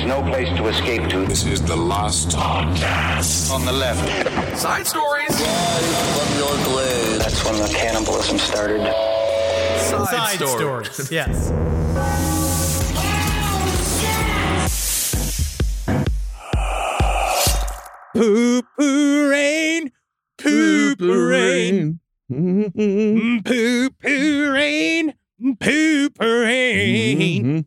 is no place to escape to. This is the last podcast. On the left. Side stories. That's when the cannibalism started. Side stories. Yes. Poo-poo rain. Poo-poo rain. Poo-poo rain. Poo-poo rain.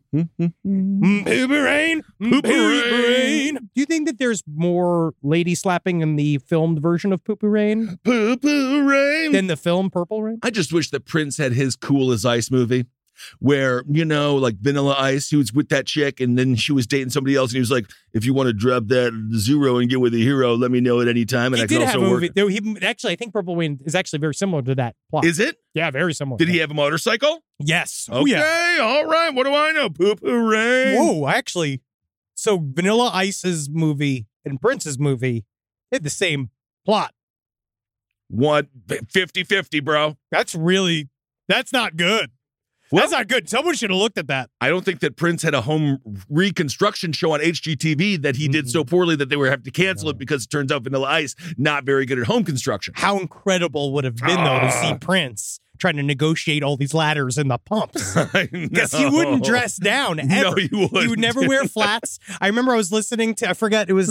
Poo-poo rain. Poo-poo rain. Do you think that there's more lady slapping in the filmed version of Poo-poo Rain Poo-poo rain. than the film Purple Rain? I just wish that Prince had his Cool as Ice movie where, you know, like Vanilla Ice, he was with that chick and then she was dating somebody else and he was like, if you want to drop that zero and get with a hero, let me know at any time. And He I can did also have a work. movie. Actually, I think Purple Rain is actually very similar to that plot. Is it? Yeah, very similar. Did he have a motorcycle? Yes. Okay, Oh, yeah. all right. What do I know? Poo-poo rain. Whoa, actually. So Vanilla Ice's movie and Prince's movie had the same plot. What? 50-50, bro. That's not good. Well, That's not good. Someone should have looked at that. I don't think that Prince had a home reconstruction show on HGTV that he did so poorly that they were have to cancel it because it turns out Vanilla Ice not very good at home construction. How incredible would have been, though, to see Prince trying to negotiate all these ladders and the pumps. Because he wouldn't dress down ever. No, he wouldn't. He would never wear flats. I remember I was listening to, I forgot, it was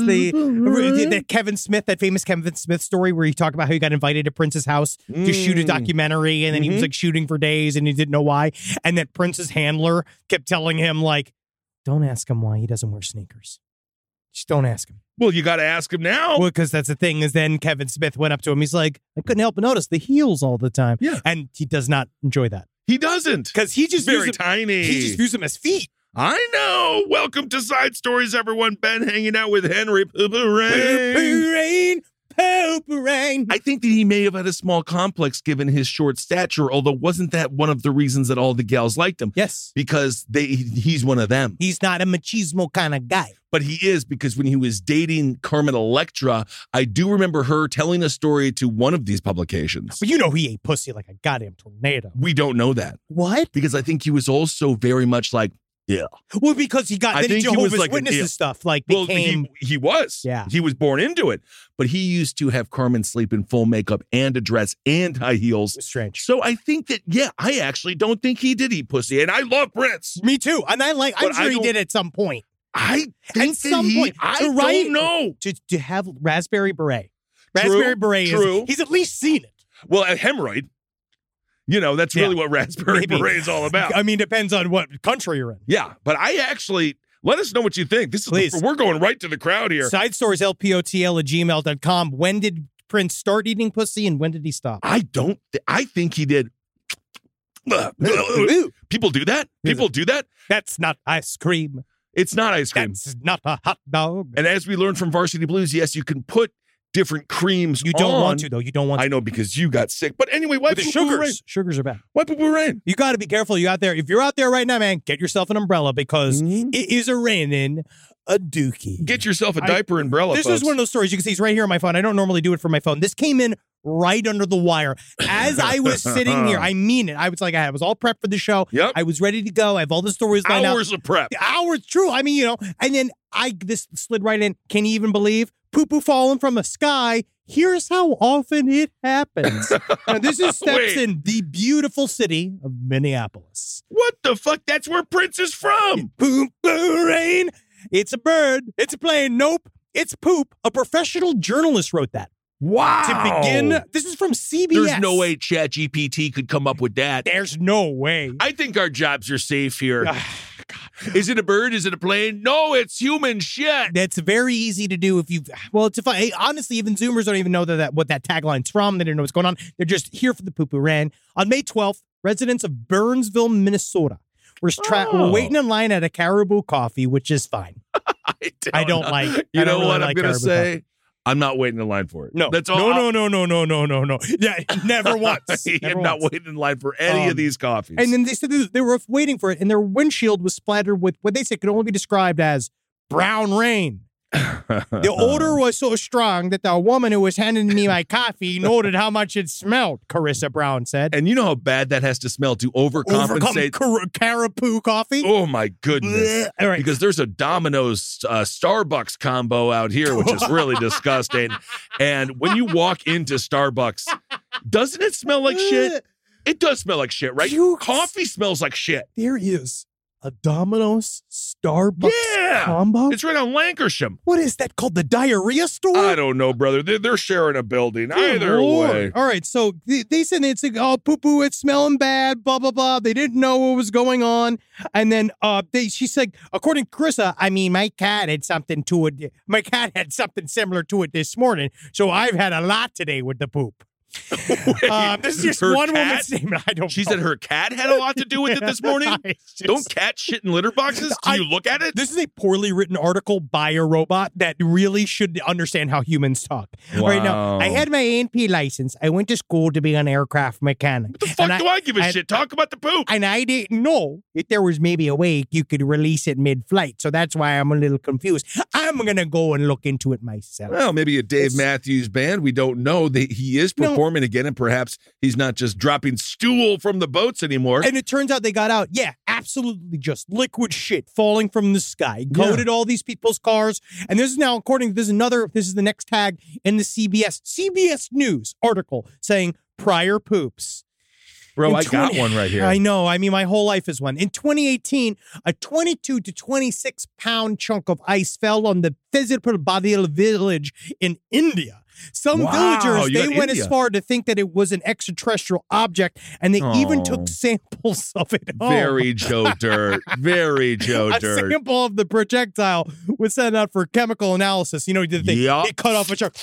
the Kevin Smith, that famous Kevin Smith story where he talked about how he got invited to Prince's house to shoot a documentary, and then he was like shooting for days and he didn't know why. And that Prince's handler kept telling him, like, don't ask him why he doesn't wear sneakers. Just don't ask him. Well, you got to ask him now. Well, because that's the thing, is then Kevin Smith went up to him. He's like, I couldn't help but notice the heels all the time. Yeah. And he does not enjoy that. He doesn't. Because he just Very views them, tiny. He just views them as feet. I know. Welcome to Side Stories, everyone. Ben hanging out with Henry Poo-poo Rain. Poo-poo rain, poo-poo rain. I think that he may have had a small complex given his short stature, although wasn't that one of the reasons that all the gals liked him? Yes. Because he's one of them. He's not a machismo kind of guy. But he is, because when he was dating Carmen Electra, I do remember her telling a story to one of these publications. But you know he ate pussy like a goddamn tornado. We don't know that. What? Because I think he was also very much like, yeah. Well, because he got I then think he was Jehovah's like Witnesses stuff, like Well, became... he was. Yeah. He was born into it. But he used to have Carmen sleep in full makeup and a dress and high heels. Strange. So I think that, yeah, I actually don't think he did eat pussy. And I love Prince. Me too. And I'm sure he did at some point. I think At some point. I to write, don't know. To have Raspberry Beret. True, Raspberry Beret true. he's at least seen it. Well, a hemorrhoid. You know, that's really what Raspberry Maybe. Beret is all about. I mean, depends on what country you're in. Yeah, but I actually, let us know what you think. Please. We're going right to the crowd here. Side stories, lpotl@gmail.com. When did Prince start eating pussy and when did he stop? I think he did. People do that? People do that? That's not ice cream. It's not ice cream. That's not a hot dog. And as we learned from Varsity Blues, yes, you can put different creams You don't on. want to, though. You don't want to. I know, because you got sick. But anyway, why With the Poo-poo Rain? sugars are bad. Why Poo-poo Rain? You got to be careful. You out there. If you're out there right now, man, get yourself an umbrella because it is a raining a dookie. Get yourself a diaper umbrella, This folks. is one of those stories. You can see it's right here on my phone. I don't normally do it for my phone. This came in right under the wire. As I was sitting here, I mean it. I was like, I was all prepped for the show. Yep. I was ready to go. I have all the stories lined up. Hours of prep. Hours, true. I mean, you know, and then this slid right in. Can you even believe poo-poo falling from the sky? Here's how often it happens. Now, this is steps Wait. in the beautiful city of Minneapolis. What the fuck? That's where Prince is from. Poo-poo rain. It's a bird. It's a plane. Nope. It's poop. A professional journalist wrote that. Wow. To begin, this is from CBS. There's no way ChatGPT could come up with that. There's no way. I think our jobs are safe here. Is it a bird? Is it a plane? No, it's human shit. That's very easy to do if you. Well, it's fun. Honestly, even Zoomers don't even know what that tagline's from. They don't know what's going on. They're just here for the poo-poo rain. On May 12th, residents of Burnsville, Minnesota, were waiting in line at a Caribou Coffee, which is fine. I don't like. You I know don't really what like I'm going to Caribou say? Coffee. I'm not waiting in line for it. No, that's all. No. Yeah, never once. I'm not waiting in line for any of these coffees. And then they said they were waiting for it, and their windshield was splattered with what they said could only be described as brown rain. The odor was so strong that the woman who was handing me my coffee noted how much it smelled, Carissa Brown said. And you know how bad that has to smell to overcompensate. Carapoo coffee? Oh, my goodness. All right. Because there's a Domino's Starbucks combo out here, which is really disgusting. And when you walk into Starbucks, doesn't it smell like shit? It does smell like shit, right? Coffee smells like shit. There is a Domino's Starbucks combo? It's right on Lankershim. What is that called? The diarrhea store? I don't know, brother. They're sharing a building. Either way. All right, so they said it's like, oh, poo-poo, it's smelling bad, blah, blah, blah. They didn't know what was going on. And then she said, according to Carissa, I mean, my cat had something to it. My cat had something similar to it this morning, so I've had a lot today with the poop. This is just one woman's statement. I don't. She know. said her cat had a lot to do with it this morning. Don't cats shit in litter boxes? Do you look at it? This is a poorly written article by a robot that really should understand how humans talk. Wow. All right, now, I had my A&P license. I went to school to be an aircraft mechanic. What the fuck do I give a shit? Talk about the poop. And I didn't know if there was maybe a way you could release it mid-flight. So that's why I'm a little confused. I'm going to go and look into it myself. Well, maybe a Dave Matthews Band. We don't know. He is performing again, and perhaps he's not just dropping stool from the boats anymore. And it turns out they got out. Yeah, absolutely just liquid shit falling from the sky. Coated all these people's cars. And this is now, this is the next tag in the CBS News article saying prior poops. Bro, I got one right here. I know. I mean, my whole life is one. In 2018, a 22 to 26 pound chunk of ice fell on the Fezipur village in India. Some villagers, they went as far to think that it was an extraterrestrial object, and they even took samples of it home. Very Joe Dirt. Very Joe Dirt. A sample of the projectile was sent out for chemical analysis. You know, they cut off a chunk.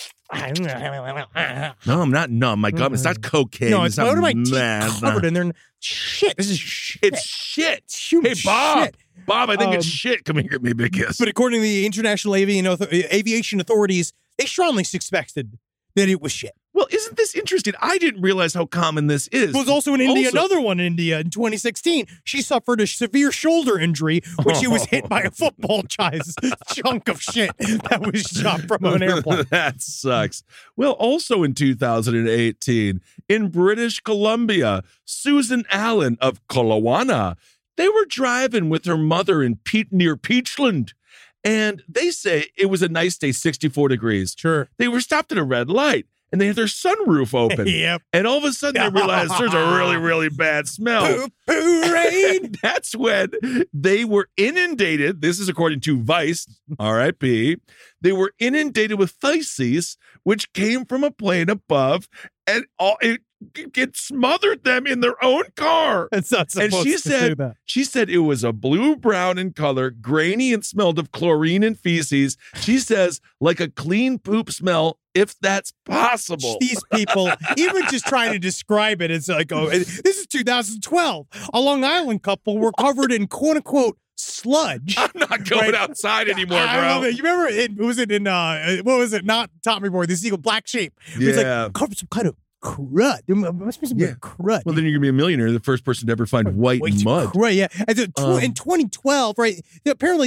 No, I'm not numb. My gum, it's not cocaine. No, it's one of my teeth covered in there. Shit. This is shit. It's shit. Hey, Bob. Shit. Bob, I think it's shit. Come here, give me a big kiss. But according to the International Aviation Authorities, they strongly suspected that it was shit. Well, isn't this interesting? I didn't realize how common this is. It was also in India, another one in India in 2016. She suffered a severe shoulder injury when she was hit by a football-sized chunk of shit that was shot from an airplane. That sucks. Well, also in 2018, in British Columbia, Susan Allen of Kelowna, they were driving with her mother near Peachland. And they say it was a nice day, 64 degrees. Sure. They were stopped at a red light, and they had their sunroof open. Yep. And all of a sudden, they realized there's a really, really bad smell. Poo-poo rain. That's when they were inundated. This is according to Vice, R.I.P. They were inundated with feces, which came from a plane above, and it smothered them in their own car. It's not supposed to do that. She said it was a blue-brown in color, grainy, and smelled of chlorine and feces. She says, like a clean poop smell, if that's possible. These people, even just trying to describe it, it's like, oh, this is 2012. A Long Island couple were covered in quote-unquote sludge. I'm not going outside anymore, bro. I love it. You remember what was it? Not Tommy Boy, the sequel, Black Sheep. It was like covered some kind of crud. There must be some crud. Well, then you're gonna be a millionaire, the first person to ever find white mud. Crud, yeah. And in 2012, right? Apparently,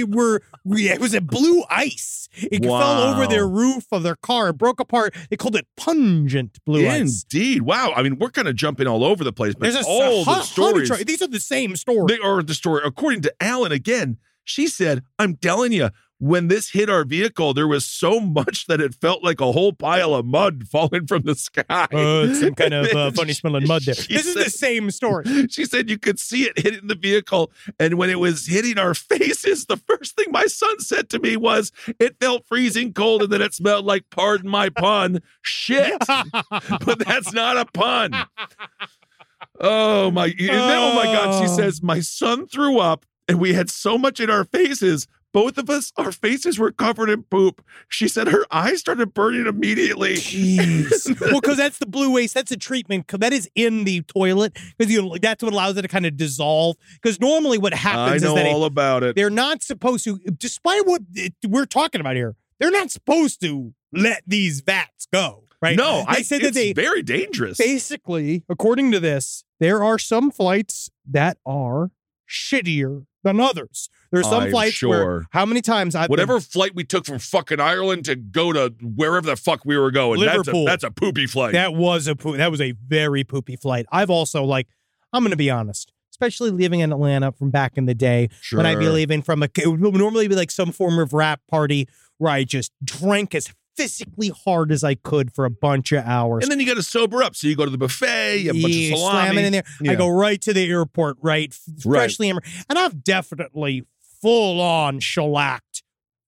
it was a blue ice. It fell over their roof of their car. It broke apart. They called it pungent blue ice. Indeed. Wow. I mean, we're kind of jumping all over the place, but the stories. These are the same stories. They are the story. According to Alan, again, she said, I'm telling you, when this hit our vehicle, there was so much that it felt like a whole pile of mud falling from the sky. It's some kind of funny smelling mud there. This is the same story. She said you could see it hitting the vehicle. And when it was hitting our faces, the first thing my son said to me was, it felt freezing cold and then it smelled like, pardon my pun, shit. But that's not a pun. Oh my God. She says, my son threw up and we had so much in our faces. Both of us, our faces were covered in poop. She said her eyes started burning immediately. Jeez. Well, because that's the blue waste. That's a treatment. That is in the toilet. Because that's what allows it to kind of dissolve. Because normally what happens is that all about it. They're not supposed to, despite what we're talking about here, they're not supposed to let these vats go. Right? No, they said it's very dangerous. Basically, according to this, there are some flights that are shittier than others. There's some I'm flights where sure. how many times I've Whatever flight we took from fucking Ireland to go to wherever the fuck we were going, Liverpool. that's a poopy flight. that was a very poopy flight. I've also I'm going to be honest, especially living in Atlanta from back in the day when I'd be Sure. leaving from it would normally be like some form of rap party where I just drank as physically hard as I could for a bunch of hours. And then you got to sober up. So you go to the buffet, you have a bunch of salami. Slam it in there. Yeah. I go right to the airport, right? Freshly hammered. And I've definitely full on shellacked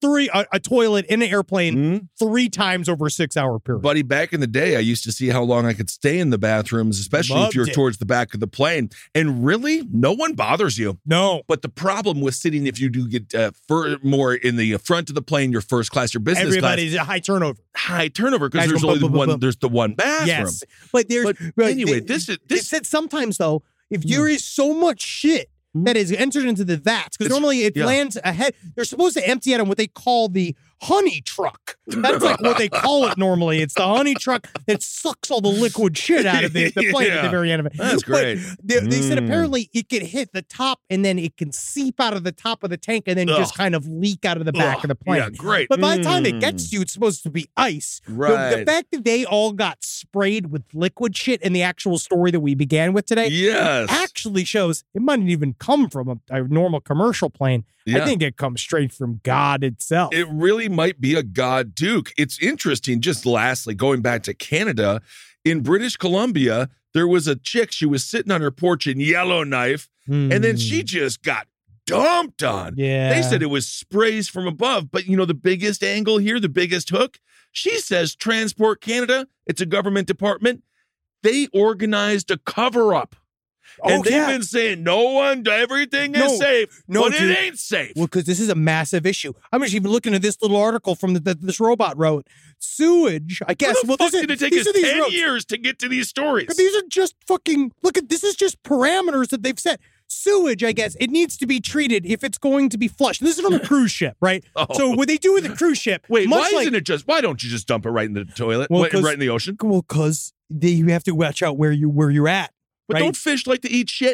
a toilet in an airplane 3 times over a 6-hour period. Buddy, back in the day, I used to see how long I could stay in the bathrooms, especially if Loved you're it. towards the back of the plane. And really, no one bothers you. No. But the problem with sitting, if you do get more in the front of the plane, your first class, your business Everybody's a high turnover. class, high turnover because Guys there's go only boom, boom, one. boom. There's the one bathroom. Yes. But there's But anyway, this it said sometimes though, if there is so much shit that is entered into the vats, because It's- normally it yeah. lands ahead. They're supposed to empty out on what they call the honey truck. That's like what they call it normally. It's the honey truck that sucks all the liquid shit out of the plane at the Yeah. very end of it. That's But great. they said apparently it can hit the top and then it can seep out of the top of the tank and then just Ugh. kind of leak out of the back of the plane. Yeah, great. But by the time it gets to you, it's supposed to be ice. Right. The fact that they all got sprayed with liquid shit in the actual story that we began with today Yes. actually shows it might not even come from a normal commercial plane. I Yeah. think it comes straight from God itself. It really might be a God Duke. It's interesting. Just lastly, going back to Canada, in British Columbia, there was a chick. She was sitting on her porch in Yellowknife, and then she just got dumped on. Yeah. They said it was sprays from above. But you know, the biggest angle here, the biggest hook, she says Transport Canada, it's a government department, they organized a cover-up. And they've been saying everything is safe, but dude. it ain't safe. Well, because this is a massive issue. I'm just even looking at this little article from this robot wrote. Sewage, I guess. How the fuck did it take us 10 roads. years to get to these stories? But these are just fucking, look at, this is just parameters that they've set. Sewage, I guess, it needs to be treated if it's going to be flushed. This is from a cruise ship, right? Oh. So what they do with the cruise ship. Wait, much why don't you just dump it right in the toilet? Well, Right in the ocean? Well, because you have to watch out where you're at. But right? don't fish like to eat shit?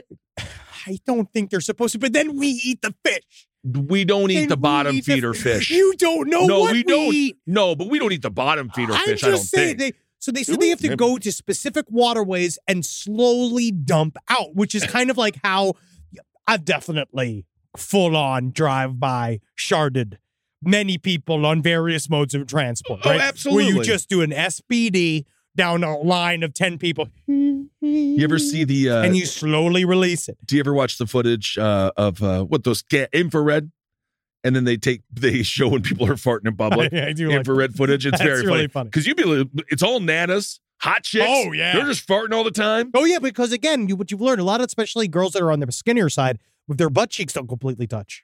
I don't think they're supposed to, but then we eat the fish. We don't eat And the we bottom eat the- feeder fish. You don't know No, what we don't. eat. No, but we don't eat the bottom feeder I'm fish, just I don't saying, think. they said they have to go to specific waterways and slowly dump out, which is kind of like how I've definitely full-on drive-by sharded many people on various modes of transport. Oh, right? absolutely. Where you just do an SPD down a line of 10 people. You ever see the... and you slowly release it. do you ever watch the footage of what those infrared? And then they show when people are farting in public. I do like infrared footage. It's That's very really funny. Because it's all nanas, hot chicks. Oh, yeah. They're just farting all the time. Oh, yeah, because again, what you've learned, a lot of especially girls that are on the skinnier side, with their butt cheeks don't completely touch.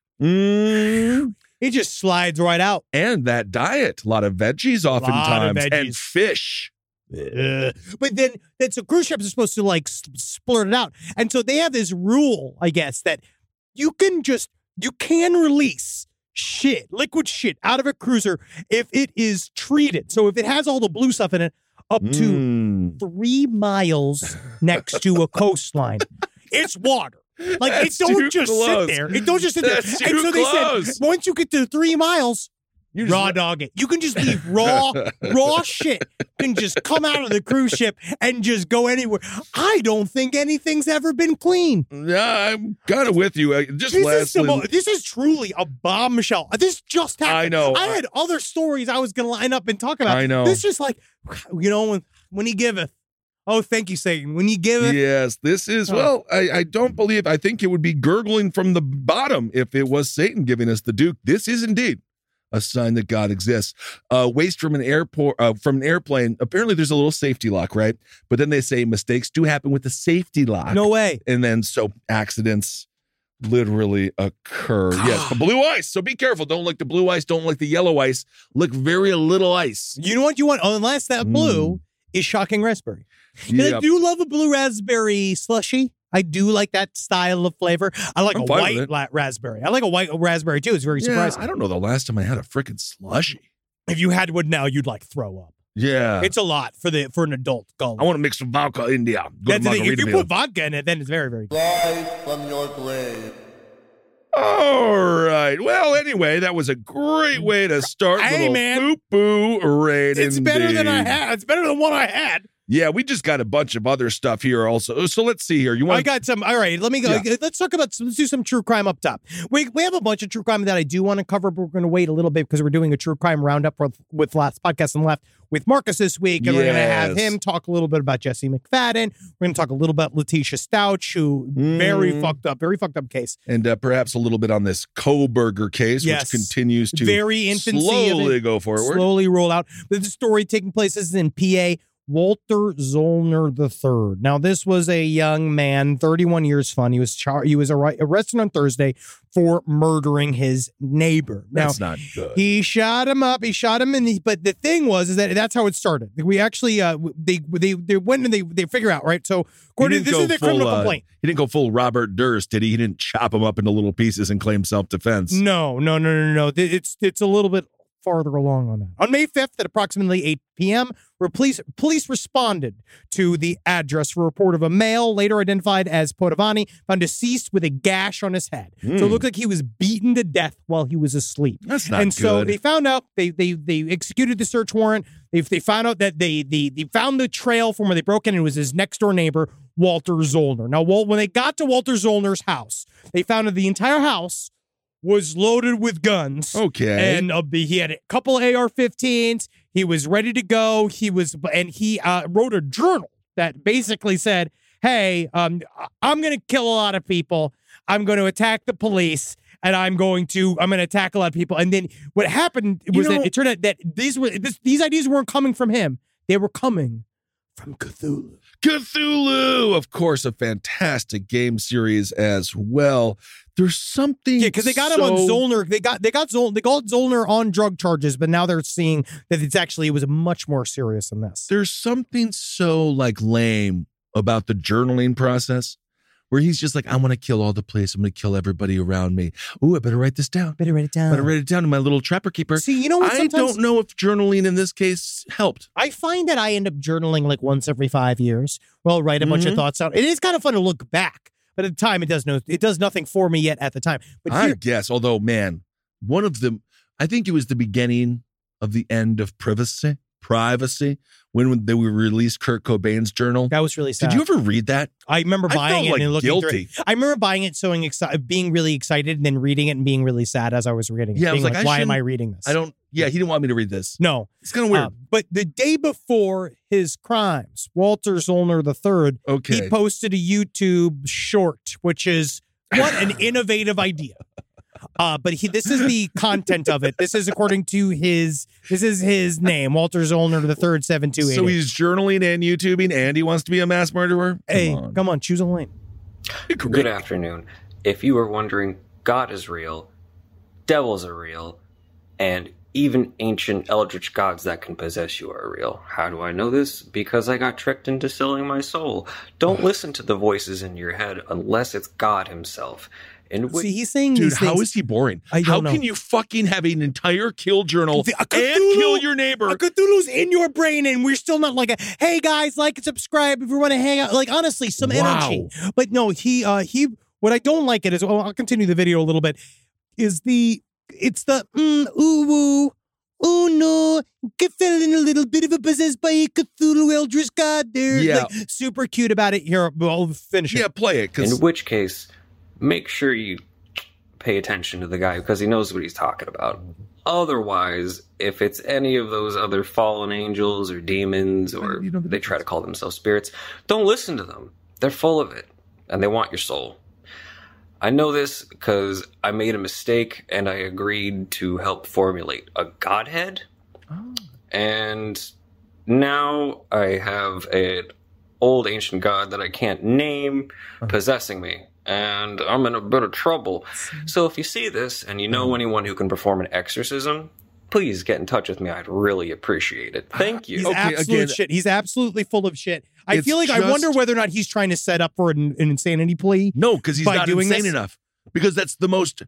It just slides right out. And that diet, a lot of veggies oftentimes, and veggies. fish. But then so cruise ships are supposed to like splurt it out. And so they have this rule, I guess, that you can release liquid shit out of a cruiser if it is treated. So if it has all the blue stuff in it, up to 3 miles next to a coastline, it's water. Like That's it don't too just close. sit there. It don't just sit there. That's And too so they close. said once you get to 3 miles, You just raw dog it. You can just leave raw shit can just come out of the cruise ship and just go anywhere. I don't think anything's ever been clean. Yeah, I'm kind of with you. Just This is truly a bombshell. This just happened. I know. I had other stories I was going to line up and talk about. I know. This is just like, when he giveth. Oh, thank you, Satan. When he giveth. Yes, this is, well, I think it would be gurgling from the bottom if it was Satan giving us the Duke. This is indeed a sign that God exists. Waste from an airplane. Apparently there's a little safety lock, right? But then they say mistakes do happen with the safety lock. No way. And then so accidents literally occur. Yes, the blue ice. So be careful. Don't lick the blue ice. Don't lick the yellow ice. Lick very little ice. You know what you want? Unless that blue is shocking raspberry. And I do love a blue raspberry slushy. I do like that style of flavor. I like a white raspberry. I like a white raspberry too. It's very surprising. I don't know the last time I had a freaking slushy. If you had one now, you'd like throw up. Yeah. It's a lot for an adult gullet. I want to mix some vodka in there. That's the thing. If you put vodka in it, then it's very, very good. Rise from your grave. All right. Well, anyway, that was a great way to start. Hey, man. Poo raid. It's better than I had. It's better than what I had. Yeah, we just got a bunch of other stuff here also. So let's see here. I got some. All right, let me go. Yeah. Let's do some true crime up top. We have a bunch of true crime that I do want to cover, but we're going to wait a little bit because we're doing a true crime roundup with Last Podcast on the Left with Marcus this week, and we're going to have him talk a little bit about Jesse McFadden. We're going to talk a little about Letitia Stouch, who very fucked up case, and perhaps a little bit on this Kohberger case, which continues to very infancy slowly go forward, slowly roll out. The story taking place is in PA. Walter Zollner III. Now, this was a young man, 31 years fun. He was arrested on Thursday for murdering his neighbor. Now, that's not good. He shot him up. But the thing was that that's how it started. We actually they went and they figure out, right. So according to this is the criminal complaint. He didn't go full Robert Durst, did he? He didn't chop him up into little pieces and claim self-defense. No. It's a little bit farther along on that. On May 5th at approximately 8 p.m., where police responded to the address for a report of a male, later identified as Podavani, found deceased with a gash on his head. So it looked like he was beaten to death while he was asleep. That's not good. And so they found out, they executed the search warrant. They found out that they found the trail from where they broke in, and it was his next door neighbor, Walter Zollner. Now, when they got to Walter Zollner's house, they found that the entire house was loaded with guns. Okay. And he had a couple AR-15s. He was ready to go. He wrote a journal that basically said, hey, I'm going to kill a lot of people. I'm going to attack the police, and I'm going to attack a lot of people. And then what happened was that it turned out that these ideas weren't coming from him. They were coming from Cthulhu. Cthulhu, of course, a fantastic game series as well. There's something, because they got him on Zollner. They got Zollner on drug charges, but now they're seeing that it was much more serious than this. There's something so lame about the journaling process, where he's just like, I want to kill all the police. I'm going to kill everybody around me. Ooh, I better write this down. Better write it down to my little trapper keeper. See, you know what? I don't know if journaling in this case helped. I find that I end up journaling like once every 5 years. Well, I'll write a bunch of thoughts out. It is kind of fun to look back, but at the time, it does nothing for me yet at the time. But I guess, although, man, one of them, I think it was the beginning of the end of privacy, when they released Kurt Cobain's journal. That was really sad. Did you ever read that? I remember buying it and looking guilty. through it. I remember buying it, being really excited, and then reading it and being really sad as I was reading it. Yeah, I was like, why am I reading this? He didn't want me to read this. No. It's kind of weird. But the day before his crimes, Walter Zollner III, he posted a YouTube short, which is, what an innovative idea. But this is the content of it. This is according to his name, Walter Zollner III, 7288. So he's journaling and YouTubing, and he wants to be a mass murderer? Come on, choose a lane. Good afternoon. If you were wondering, God is real, devils are real, and even ancient eldritch gods that can possess you are real. How do I know this? Because I got tricked into selling my soul. Don't listen to the voices in your head unless it's God himself. See, he's saying, dude, these things, how is he boring? How can you fucking have an entire kill journal and kill your neighbor? A Cthulhu's in your brain, and we're still not like, hey guys, like and subscribe if you want to hang out. Like, honestly, some energy. But no, he. What I don't like it is, I'll continue the video a little bit. It's the ooh woo. Oh no, feeling a little bit of a possessed by a Cthulhu Eldritch God there. Yeah. Like, super cute about it. Here, I'll finish it. Yeah, play it. In which case, make sure you pay attention to the guy because he knows what he's talking about. Otherwise, if it's any of those other fallen angels or demons, or they try to call themselves spirits, don't listen to them. They're full of it, and they want your soul. I know this because I made a mistake and I agreed to help formulate a godhead. Oh. And now I have an old ancient god that I can't name possessing me. And I'm in a bit of trouble. So if you see this and you know anyone who can perform an exorcism, please get in touch with me. I'd really appreciate it. Thank you. He's shit. He's absolutely full of shit. I feel like I wonder whether or not he's trying to set up for an insanity plea. No, because he's not insane enough. Because that's the most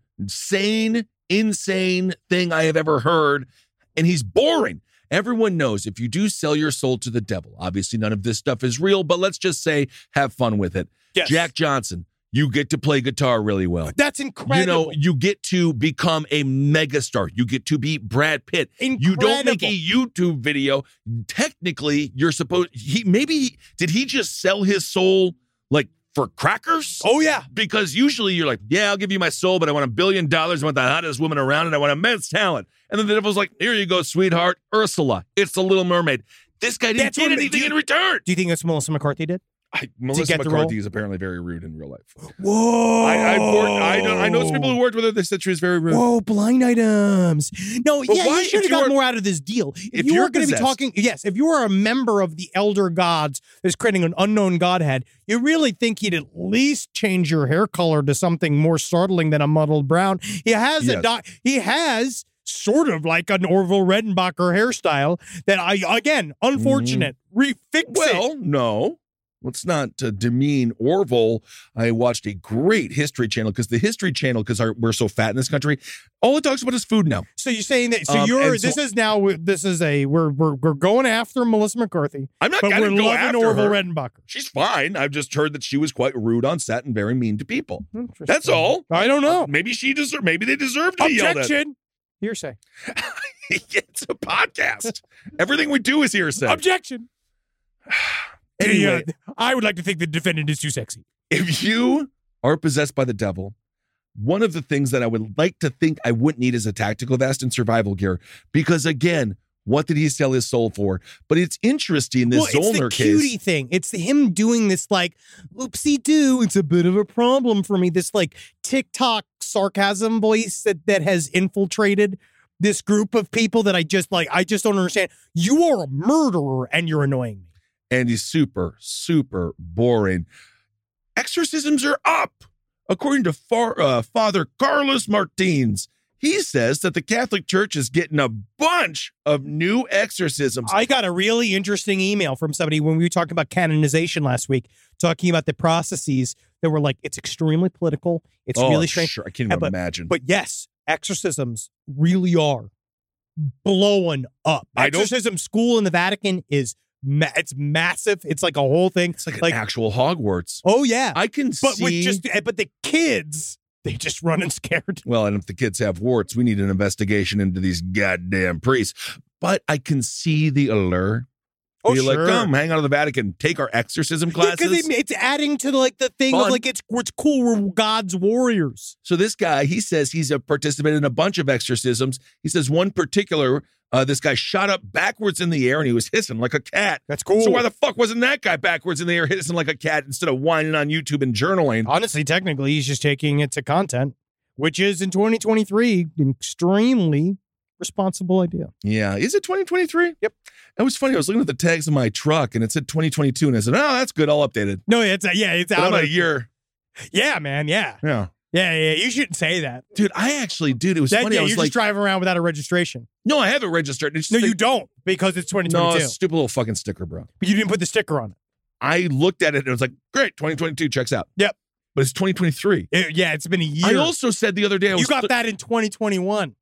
insane thing I have ever heard. And he's boring. Everyone knows if you do sell your soul to the devil, obviously none of this stuff is real, but let's just say have fun with it. Yes. Jack Johnson, You get to play guitar really well. That's incredible. You get to become a megastar. You get to be Brad Pitt. Incredible. You don't make a YouTube video. Technically, you're supposed. Did he just sell his soul like for crackers? Oh yeah. Because usually you're like, yeah, I'll give you my soul, but I want $1 billion. I want the hottest woman around, and I want immense talent. And then the devil's like, here you go, sweetheart, Ursula. It's the Little Mermaid. This guy didn't get anything in return. Do you think that's Melissa McCarthy did? Melissa McCarthy is apparently very rude in real life. Whoa! I know some people who worked with her. They said she was very rude. Whoa, blind items. No, But yeah, why- you should if have you got were- more out of this deal. If you you're were going to be possessed- talking, yes, if you were a member of the elder gods that's creating an unknown godhead, you really think he'd at least change your hair color to something more startling than a muddled brown. He has he has sort of like an Orville Redenbacher hairstyle that unfortunate. Refix it. Well, no. Let's not demean Orville. I watched a great History Channel because the History Channel, because we're so fat in this country, all it talks about is food now. So you're saying that? So we're going after Melissa McCarthy. I'm not but going we're to go loving after Orville her. Redenbacher. She's fine. I've just heard that she was quite rude on set and very mean to people. That's all. I don't know. Maybe they deserve to be yelled at. Objection. Hearsay. It's a podcast. Everything we do is hearsay. Objection. Anyway, I would like to think the defendant is too sexy. if you are possessed by the devil, one of the things that I would like to think I wouldn't need is a tactical vest and survival gear. Because again, what did he sell his soul for? But it's interesting, this Zollner it's the cutie case. thing. It's him doing this like, oopsie-doo, it's a bit of a problem for me. This like TikTok sarcasm voice that has infiltrated this group of people that I just don't understand. You are a murderer and you're annoying me. And he's super, super boring. Exorcisms are up. According to Father Carlos Martins, he says that the Catholic Church is getting a bunch of new exorcisms. I got a really interesting email from somebody when we were talking about canonization last week, talking about the processes that were like, it's extremely political. It's really strange. Sure. I can't even imagine. But yes, exorcisms really are blowing up. Exorcism school in the Vatican is it's massive. It's like a whole thing. It's like an actual Hogwarts. Oh yeah, I can but see. But the kids, they just run and scared. Well, and if the kids have warts, we need an investigation into these goddamn priests. But I can see the allure. Oh, Be sure. like, come hang out of the Vatican, take our exorcism classes. Because it's adding to like the thing Fun. of like it's cool. We're God's warriors. So this guy, he says he's participated in a bunch of exorcisms. He says one particular, this guy shot up backwards in the air and he was hissing like a cat. That's cool. So why the fuck wasn't that guy backwards in the air hissing like a cat instead of whining on YouTube and journaling? Honestly, technically, he's just taking it to content, which is in 2023 an extremely responsible idea. Yeah. Is it 2023? Yep. It was funny. I was looking at the tags of my truck and it said 2022 and I said, oh, that's good. I'll update it. No, it's But out about of a year. Yeah, man. Yeah. Yeah. Yeah. You shouldn't say that. Dude, it was funny. I was you're like, just driving around without a registration. no, I have it registered. It's just No, like- you don't, because it's No, 2022. it's a stupid little fucking sticker, bro. But you didn't put the sticker on it. I looked at it and it was like, great, 2022 checks out. Yep. But it's 2023. It's been a year. I also said the other day, you got that in 2021.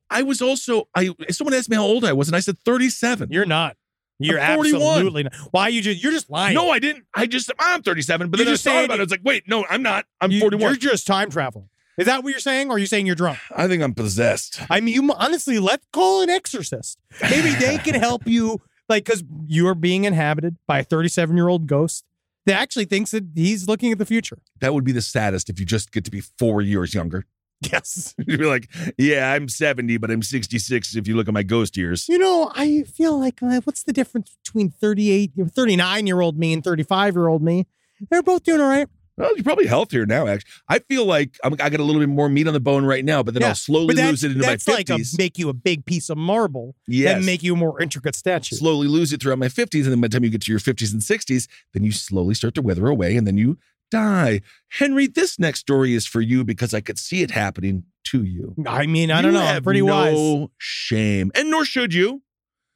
Someone asked me how old I was and I said 37. You're not. You're I'm 41. absolutely not. Why you're just lying. No, I didn't. I'm 37. But You're then I just thought saying about it. I was like, wait, no, I'm not. I'm You- 41. You're just time traveling. Is that what you're saying? Or are you saying you're drunk? I think I'm possessed. I mean, you honestly, let's call an exorcist. Maybe they can help you, like, because you are being inhabited by a 37-year-old ghost that actually thinks that he's looking at the future. That would be the saddest if you just get to be 4 years younger. Yes. You'd be like, yeah, I'm 70, but I'm 66 if you look at my ghost years. You know, I feel like, what's the difference between 39-year-old me and 35-year-old me? They're both doing all right. Well, you're probably healthier now, actually. I feel like I got a little bit more meat on the bone right now, but then I'll slowly lose it into my 50s. That's like make you a big piece of marble Yes. and make you a more intricate statue. Slowly lose it throughout my 50s, and then by the time you get to your 50s and 60s, then you slowly start to wither away, and then you die. Henry, this next story is for you because I could see it happening to you. I mean, I don't know. I'm pretty wise. No shame, and nor should you.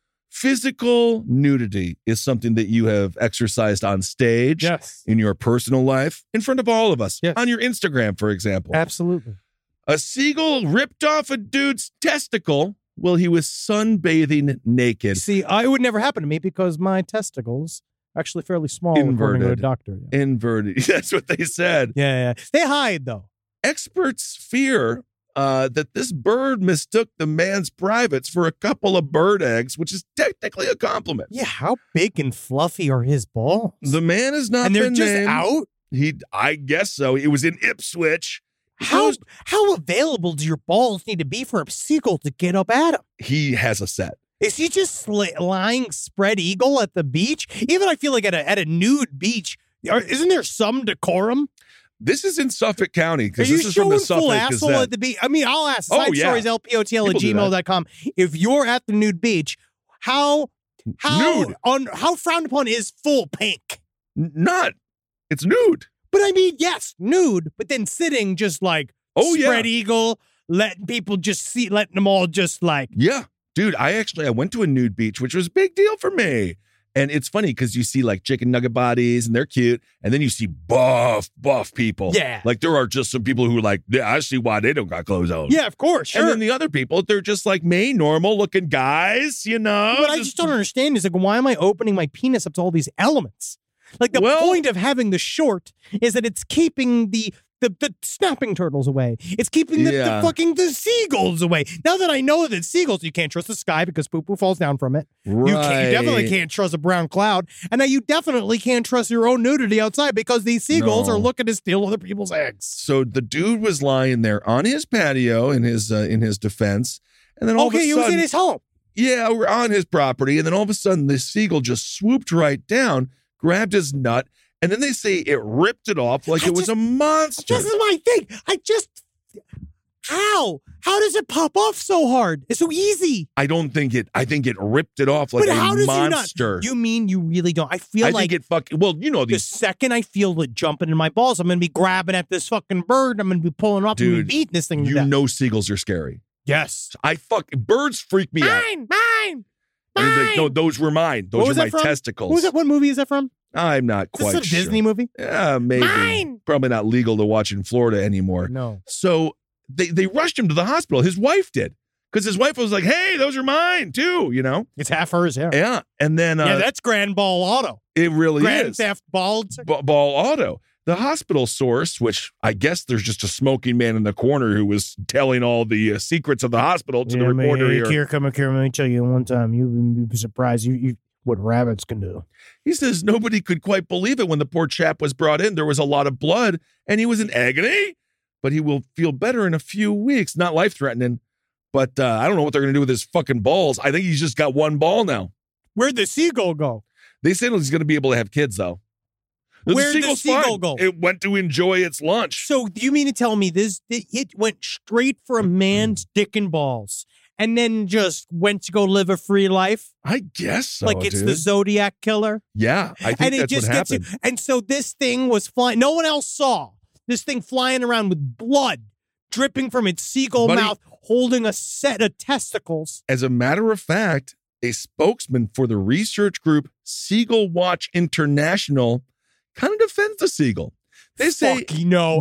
Physical nudity is something that you have exercised on stage, Yes. in your personal life, in front of all of us, Yes. on your Instagram, for example. Absolutely. A seagull ripped off a dude's testicle while he was sunbathing naked. See, it would never happen to me because my testicles Actually, fairly small, according to a doctor. Yeah. Inverted. That's what they said. Yeah. They hide, though. Experts fear that this bird mistook the man's privates for a couple of bird eggs, which is technically a compliment. Yeah, how big and fluffy are his balls? The man has not and they're been just named. out? I guess so. It was in Ipswich. How available do your balls need to be for a seagull to get up at him? He has a set. Is he just lying spread eagle at the beach? Even I feel like at a nude beach, isn't there some decorum? This is in Suffolk County because Are you this is from the showing full Suffolk asshole Gazette. at the beach? I mean, I'll ask Oh, yeah. sidestoriesLPOTL@gmail.com. If you're at the nude beach, how Nude. how frowned upon is full pink? Not. It's nude. But I mean, yes, nude, but then sitting just like spread eagle, letting people just see, letting them all just like. Yeah. Dude, I went to a nude beach, which was a big deal for me. And it's funny because you see like chicken nugget bodies and they're cute. And then you see buff people. Yeah. Like there are just some people who are like, yeah, I see why they don't got clothes on. Yeah, of course. Sure. And then the other people, they're just like me, normal looking guys, you know? What I just don't understand is like, why am I opening my penis up to all these elements? Like the point of having the short is that it's keeping the snapping turtles away. It's keeping the seagulls away. Now that I know that seagulls, you can't trust the sky because poo-poo falls down from it. Right. You definitely can't trust a brown cloud. And now you definitely can't trust your own nudity outside because these seagulls are looking to steal other people's eggs. So the dude was lying there on his patio in his defense. And then all of a sudden, he was in his home. Yeah, we're on his property. And then all of a sudden, this seagull just swooped right down, grabbed his nut, and then they say it ripped it off like it was a monster. This is my thing. How does it pop off so hard? It's so easy. I think it ripped it off like a monster. You mean you really don't? I think it fucking, well, you know, the second I feel it jumping in my balls, I'm going to be grabbing at this fucking bird. I'm going to be pulling up and beating this thing to death. You know seagulls are scary. Yes. Birds freak me out. Mine. Like, no, those were mine. Those are my testicles. What movie is that from? I'm not quite sure. Is this a Disney movie? Yeah, maybe. Mine. Probably not legal to watch in Florida anymore. No. So they rushed him to the hospital. His wife did. Because his wife was like, hey, those are mine too, you know? It's half hers, yeah. Yeah. And then... that's Grand Ball Auto. It really Grand is. Theft Ball. Ball Auto. The hospital source, which I guess there's just a smoking man in the corner who was telling all the secrets of the hospital to the reporter here. Come here. Let me tell you one time. You'd be surprised you what rabbits can do. He says nobody could quite believe it when the poor chap was brought in. There was a lot of blood and he was in agony, but he will feel better in a few weeks. Not life-threatening, but I don't know what they're going to do with his fucking balls. I think he's just got one ball now. Where'd the seagull go? They said he's going to be able to have kids, though. Where'd the seagull go? It went to enjoy its lunch. So do you mean to tell me it went straight for a man's dick and balls and then just went to go live a free life? I guess so, like it's the Zodiac killer? Yeah, I think that's what happened. And so this thing was flying. No one else saw this thing flying around with blood dripping from its seagull mouth, holding a set of testicles. As a matter of fact, a spokesman for the research group Seagull Watch International kind of defends the seagull. They say no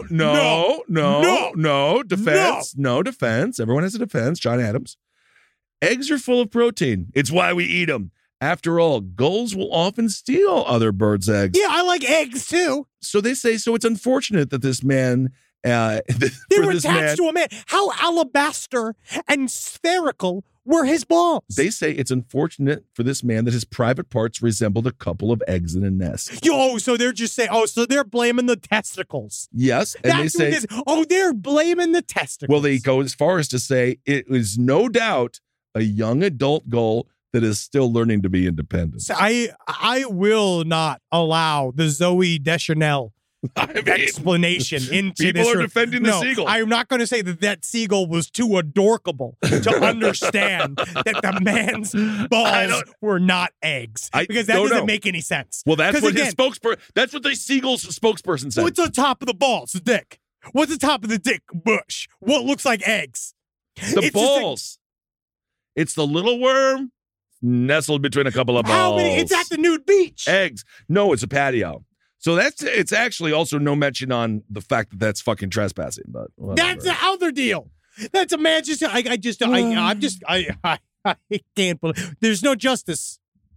defense. No defense. Everyone has a defense. John Adams. Eggs are full of protein. It's why we eat them. After all, gulls will often steal other birds' eggs. Yeah, I like eggs too. So they say, so it's unfortunate that this man they were attached to a man. How alabaster and spherical were his balls? They say it's unfortunate for this man that his private parts resembled a couple of eggs in a nest. So they're just saying, so they're blaming the testicles. Yes. And they say, they're blaming the testicles. Well, they go as far as to say it is no doubt a young adult gull that is still learning to be independent. So I will not allow the Zooey Deschanel explanation into people this. People are defending the seagull. I'm not going to say that seagull was too adorkable to understand that the man's balls were not eggs, because that doesn't make any sense. Well, that's what his spokesperson. That's what the seagull's spokesperson said. What's on top of the balls? The dick. What's the top of the dick? Bush. What looks like eggs? The balls. It's the little worm nestled between a couple of balls. How many? It's at the nude beach. Eggs. No, it's a patio. So it's actually also no mention on the fact that that's fucking trespassing, but whatever. That's the other deal. That's a man I can't believe there's no justice.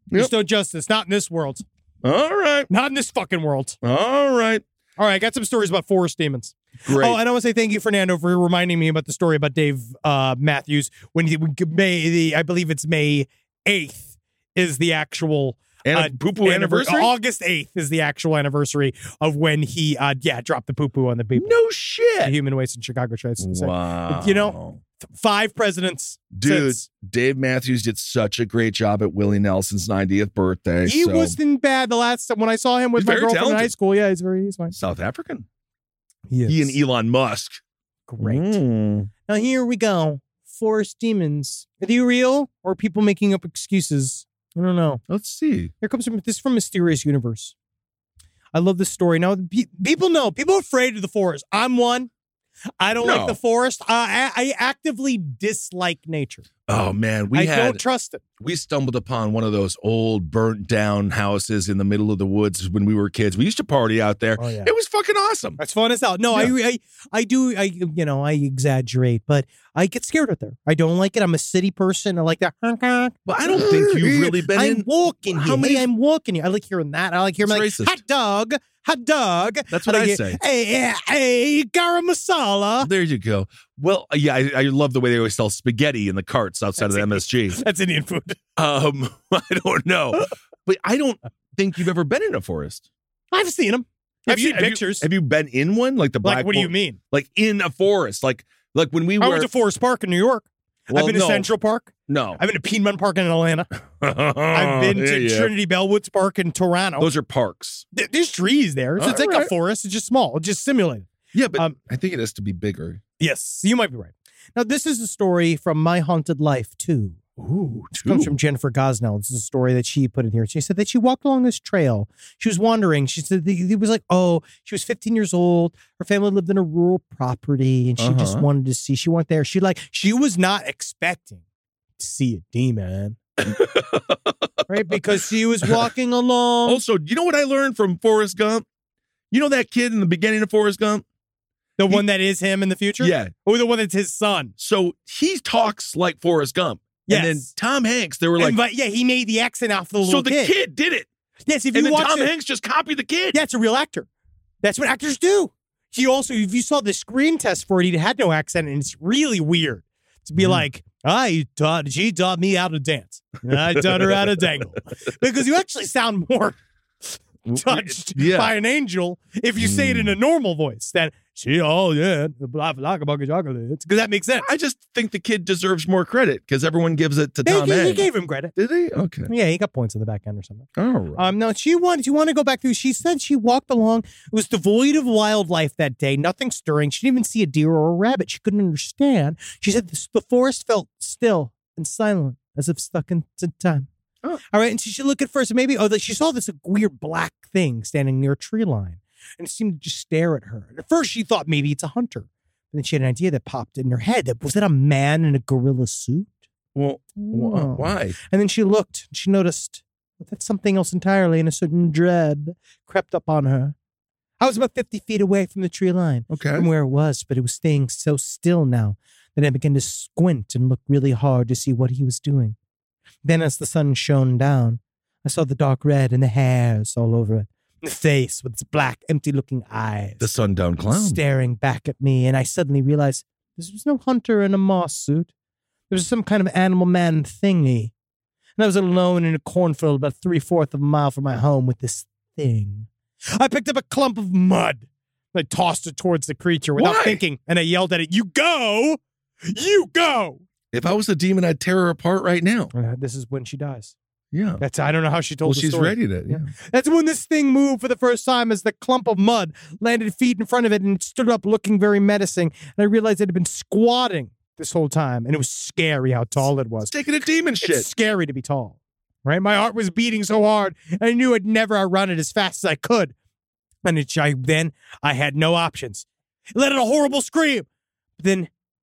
There's no justice. Not in this world. All right. Not in this fucking world. All right. All right, I got some stories about forest demons. Great. Oh, and I want to say thank you, Fernando, for reminding me about the story about Dave Matthews when I believe it's May 8th is the actual poo-poo anniversary? August 8th is the actual anniversary of when he dropped the poo-poo on the people. No shit. The human waste in Chicago. Wow. You know, 5 presidents. Dude, since. Dave Matthews did such a great job at Willie Nelson's 90th birthday. He wasn't bad the last time when I saw him with He's my very girlfriend talented. in high school. Yeah, he's fine. South African. He and Elon Musk. Great. Now here we go. Forest demons. Are they real or are people making up excuses? I don't know. Let's see. Here comes this from Mysterious Universe. I love this story. Now, people know. People are afraid of the forest. I'm one. I don't like the forest. I actively dislike nature. Oh, man. I don't trust it. We stumbled upon one of those old burnt down houses in the middle of the woods when we were kids. We used to party out there. Oh, yeah. It was fucking awesome. That's fun as hell. No, yeah. I exaggerate, but I get scared out there. I don't like it. I'm a city person. I like that. But I don't think you've really been I'm walking here. I'm walking here. I like hearing that. I like hearing like, hot dog. That's what I say. Hey, garam masala. There you go. Well, yeah, I love the way they always sell spaghetti in the carts outside of the MSG. That's Indian food. I don't know. But I don't think you've ever been in a forest. I've seen them. I've seen pictures. Have you been in one? Like the black? Like, what do you mean? Like in a forest? Like when we were. I went to Forest Park in New York. Well, I've been to Central Park. No. I've been to Piedmont Park in Atlanta. I've been to Trinity Bellwoods Park in Toronto. Those are parks. There's trees there. So it's like a forest. It's just small. It's just simulated. Yeah, but I think it has to be bigger. Yes, you might be right. Now, this is a story from My Haunted Life, too. Ooh, This comes from Jennifer Gosnell. This is a story that she put in here. She said that she walked along this trail. She was wandering. She said it was like, she was 15 years old. Her family lived in a rural property, and she just wanted to see. She went there. She was not expecting to see a demon. Right? Because she was walking along. Also, you know what I learned from Forrest Gump? You know that kid in the beginning of Forrest Gump? The one that is him in the future? Yeah. Or the one that's his son? So he talks like Forrest Gump. Yes. And then Tom Hanks, they were like... But he made the accent off the little kid. So the kid did it. Yes, if and you then watch Tom Hanks just copied the kid. Yeah, it's a real actor. That's what actors do. He also, if you saw the screen test for it, he had no accent, and it's really weird to be like, she taught me how to dance. And I taught her how to dangle. Because you actually sound more touched by an angel if you say it in a normal voice. That because that makes sense. I just think the kid deserves more credit because everyone gives it to Tom Hanks. He gave him credit. Did he? Okay. Yeah, he got points on the back end or something. All right. No, she wanted to go back through. She said she walked along. It was devoid of wildlife that day. Nothing stirring. She didn't even see a deer or a rabbit. She couldn't understand. She said the forest felt still and silent, as if stuck into time. Oh. All right, and she should look at first. Maybe she saw this weird black thing standing near a tree line, and it seemed to just stare at her. And at first, she thought maybe it's a hunter. And then she had an idea that popped in her head. Was that a man in a gorilla suit? Well, why? And then she looked. And she noticed that something else entirely, and a certain dread crept up on her. I was about 50 feet away from the tree line, from where it was, but it was staying so still now that I began to squint and look really hard to see what he was doing. Then as the sun shone down, I saw the dark red and the hairs all over it. The face with its black, empty-looking eyes. The sundown clown. Staring back at me, and I suddenly realized this was no hunter in a moss suit. There was some kind of animal man thingy. And I was alone in a cornfield about 3/4 of a mile from my home with this thing. I picked up a clump of mud. I tossed it towards the creature without thinking, and I yelled at it, "You go! You go!" If I was a demon, I'd tear her apart right now. This is when she dies. Yeah. I don't know how she told the she's story. ready to. Yeah. That's when this thing moved for the first time as the clump of mud landed feet in front of it and it stood up looking very menacing. And I realized it had been squatting this whole time. And it was scary how tall it was. It's taking a demon shit. It's scary to be tall. Right? My heart was beating so hard. I knew I'd never outrun it as fast as I could. And then I had no options. It let out a horrible scream. But then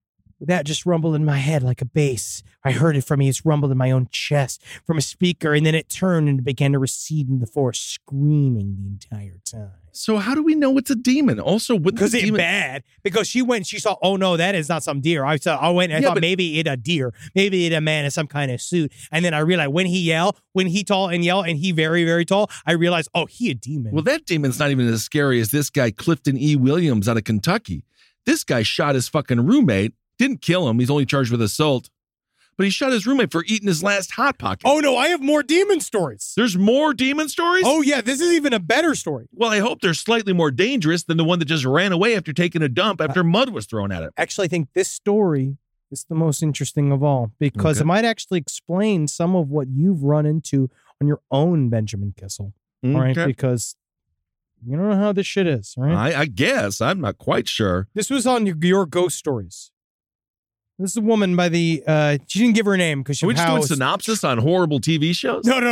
That just rumbled in my head like a bass. I heard it from me. It's rumbled in my own chest from a speaker, and then it turned and began to recede into the forest, screaming the entire time. So how do we know it's a demon? Also, because it's bad. Because she went and she saw, oh no, that is not some deer. I went and I thought maybe it a deer, maybe it a man in some kind of suit. And then I realized when he tall and yell, and he very, very tall, I realized, oh, he a demon. Well, that demon's not even as scary as this guy, Clifton E. Williams out of Kentucky. This guy shot his fucking roommate. Didn't kill him. He's only charged with assault. But he shot his roommate for eating his last Hot Pocket. Oh, no, I have more demon stories. There's more demon stories? Oh, yeah, this is even a better story. Well, I hope they're slightly more dangerous than the one that just ran away after taking a dump after mud was thrown at it. Actually, I think this story is the most interesting of all because it might actually explain some of what you've run into on your own, Benjamin Kissel. All right, because you don't know how this shit is, right? I guess. I'm not quite sure. This was on your ghost stories. This is a woman by the, she didn't give her name because she was doing synopsis on horrible TV shows? No.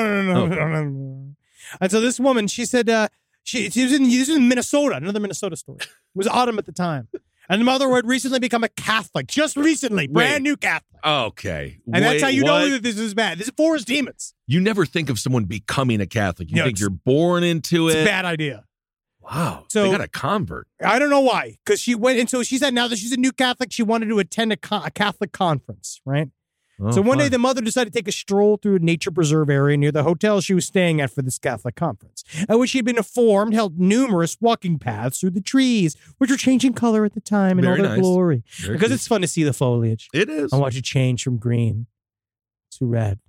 And so this woman, she said, she was in Minnesota, another Minnesota story. It was autumn at the time. And the mother had recently become a Catholic, just recently, brand new Catholic. Okay. And that's how you know that this is bad. This is forest demons. You never think of someone becoming a Catholic. You think you're born into it. It's a bad idea. Wow. So they got a convert. I don't know why. Because she went, and so she said now that she's a new Catholic, she wanted to attend a Catholic conference, right? Oh, so one day the mother decided to take a stroll through a nature preserve area near the hotel she was staying at for this Catholic conference, at which she had been informed held numerous walking paths through the trees, which were changing color at the time in all their glory. Because it's fun to see the foliage. It is. And watch it change from green to red.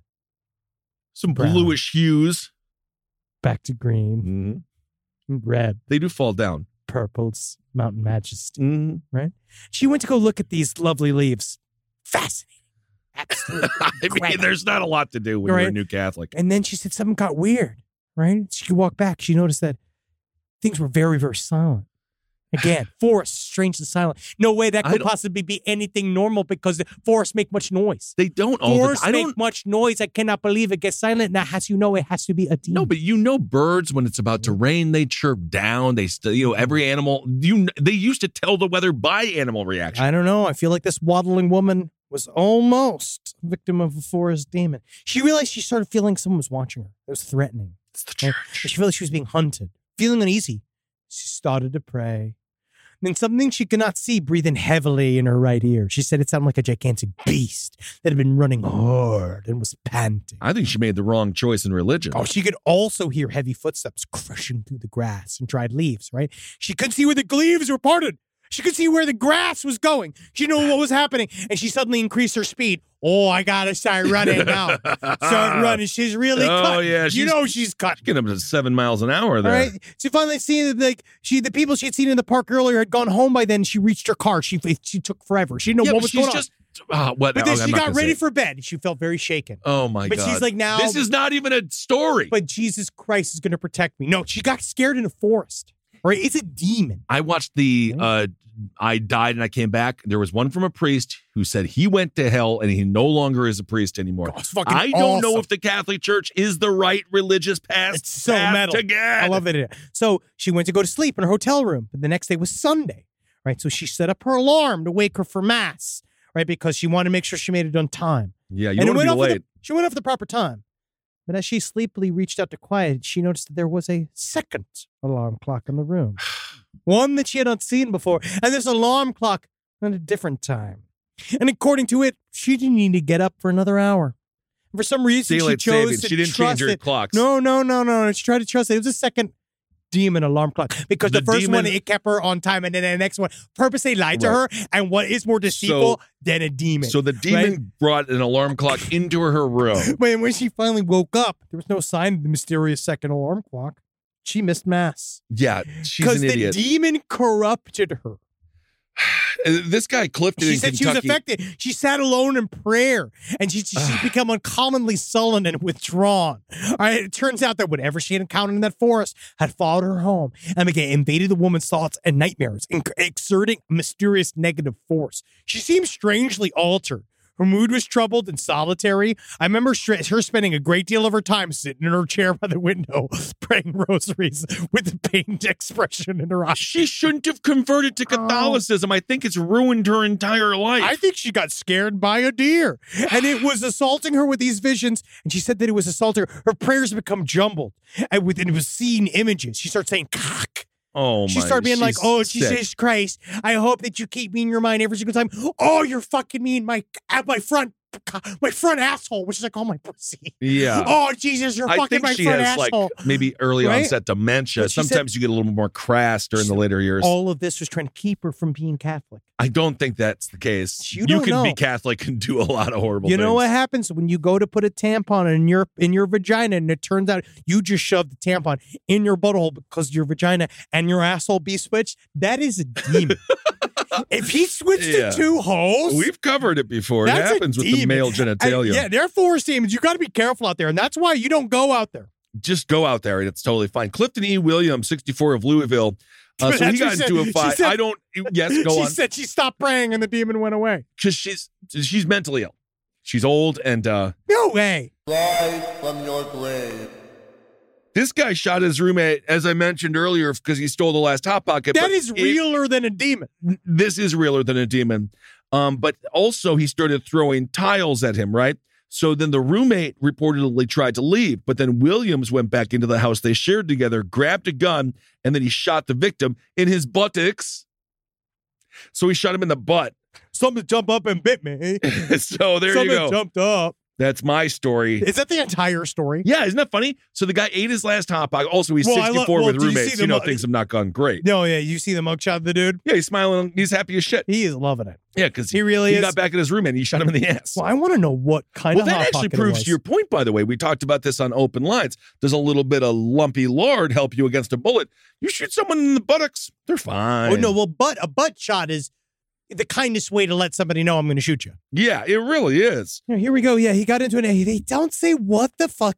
Some bluish hues. Back to green. Red. They do fall down. Purple's mountain majesty, right? She went to go look at these lovely leaves. Fascinating. Absolutely. I mean, there's not a lot to do when you're a new Catholic. And then she said something got weird, right? She walked back. She noticed that things were very, very silent. Again, forests strangely silent. No way that could possibly be anything normal because the forests make much noise. They don't. Forests make much noise. I cannot believe it gets silent. Now, as you know, it has to be a demon. No, but you know, birds when it's about to rain, they chirp down. They still, every animal. They used to tell the weather by animal reaction. I don't know. I feel like this waddling woman was almost a victim of a forest demon. She realized she started feeling someone was watching her. It was threatening. It's the church. She felt like she was being hunted. Feeling uneasy, she started to pray. Then something she could not see breathing heavily in her right ear. She said it sounded like a gigantic beast that had been running hard and was panting. I think she made the wrong choice in religion. Oh, she could also hear heavy footsteps crushing through the grass and dried leaves, right? She couldn't see where the leaves were parted. She could see where the grass was going. She knew what was happening. And she suddenly increased her speed. Oh, I got to start running now. Start running. She's really cut. Oh, yeah. She's cut. She's getting up to 7 miles an hour there. All right. She finally seen the people she had seen in the park earlier had gone home by then. She reached her car. She took forever. She didn't know what was going on. But then she got ready for bed. She felt very shaken. Oh, my God. But she's like, now. This is not even a story. But Jesus Christ is going to protect me. No, she got scared in the forest. Right? It's a demon. I watched I Died and I Came Back. There was one from a priest who said he went to hell and he no longer is a priest anymore. I don't know if the Catholic Church is the right religious path. It's so metal. I love it. So she went to go to sleep in her hotel room, but the next day was Sunday, right? So she set up her alarm to wake her for mass, right? Because she wanted to make sure she made it on time. Yeah, you don't want to be late. She went off at the proper time. But as she sleepily reached out to quiet, she noticed that there was a second alarm clock in the room. One that she had not seen before. And this alarm clock at a different time. And according to it, she didn't need to get up for another hour. For some reason, she chose to She didn't change her clocks. No. She tried to trust it. It was a second demon alarm clock. Because the first one, it kept her on time. And then the next one purposely lied to her. And what is more deceitful than a demon? So the demon brought an alarm clock into her room. But when she finally woke up, there was no sign of the mysterious second alarm clock. She missed mass. Yeah, she's an idiot. Because the demon corrupted her. This guy Clifton in Kentucky. She said she was affected. She sat alone in prayer, and she became uncommonly sullen and withdrawn. All right, it turns out that whatever she had encountered in that forest had followed her home and invaded the woman's thoughts and nightmares, exerting a mysterious negative force. She seemed strangely altered. Her mood was troubled and solitary. I remember her spending a great deal of her time sitting in her chair by the window, praying rosaries with a pained expression in her eyes. She shouldn't have converted to Catholicism. I think it's ruined her entire life. I think she got scared by a deer, and it was assaulting her with these visions. And she said that it was assaulting her. Her prayers become jumbled, and it was seeing images. She started saying cock. Oh, she started being like, "Oh, Jesus Christ! I hope that you keep me in your mind every single time. Oh, you're fucking me in my front asshole," which is like, "Oh, my pussy." Yeah. Oh, Jesus, you're fucking my front asshole. I think she has like maybe early onset dementia. Sometimes you get a little more crass during the later years. All of this was trying to keep her from being Catholic. I don't think that's the case. You can know. be Catholic and do a lot of horrible things. You know what happens when you go to put a tampon in your vagina, and it turns out you just shoved the tampon in your butthole because your vagina and your asshole be switched? That is a demon. If he switched the two holes, we've covered it before. It happens with the male genitalia. They're forest demons. You got to be careful out there, and that's why you don't go out there. Just go out there, and it's totally fine. Clifton E. Williams, 64 of Louisville. So he got into a fight. Yes, go on. She said she stopped praying, and the demon went away because she's mentally ill. She's old, and no way. Rise from your grave. This guy shot his roommate, as I mentioned earlier, because he stole the last Hot Pocket. That is realer than a demon. This is realer than a demon. But also he started throwing tiles at him, right? So then the roommate reportedly tried to leave, but then Williams went back into the house they shared together, grabbed a gun, and then he shot the victim in his buttocks. So he shot him in the butt. Something jumped up and bit me. So there you go. Something jumped up. That's my story. Is that the entire story? Yeah, isn't that funny? So the guy ate his last Hot Pocket. Also, he's 64 with roommates. You know things have not gone great. No, yeah. You see the mugshot of the dude? Yeah, he's smiling. He's happy as shit. He is loving it. Yeah, because he really he got back at his roommate and he shot him in the ass. Well, I want to know what kind of Hot Pocket that actually proves to your point, by the way. We talked about this on Open Lines. Does a little bit of lumpy lard help you against a bullet? You shoot someone in the buttocks, they're fine. Oh, no, well, a butt shot is the kindest way to let somebody know I'm going to shoot you. Yeah, it really is. Here we go. Yeah, he got into an A. They don't say what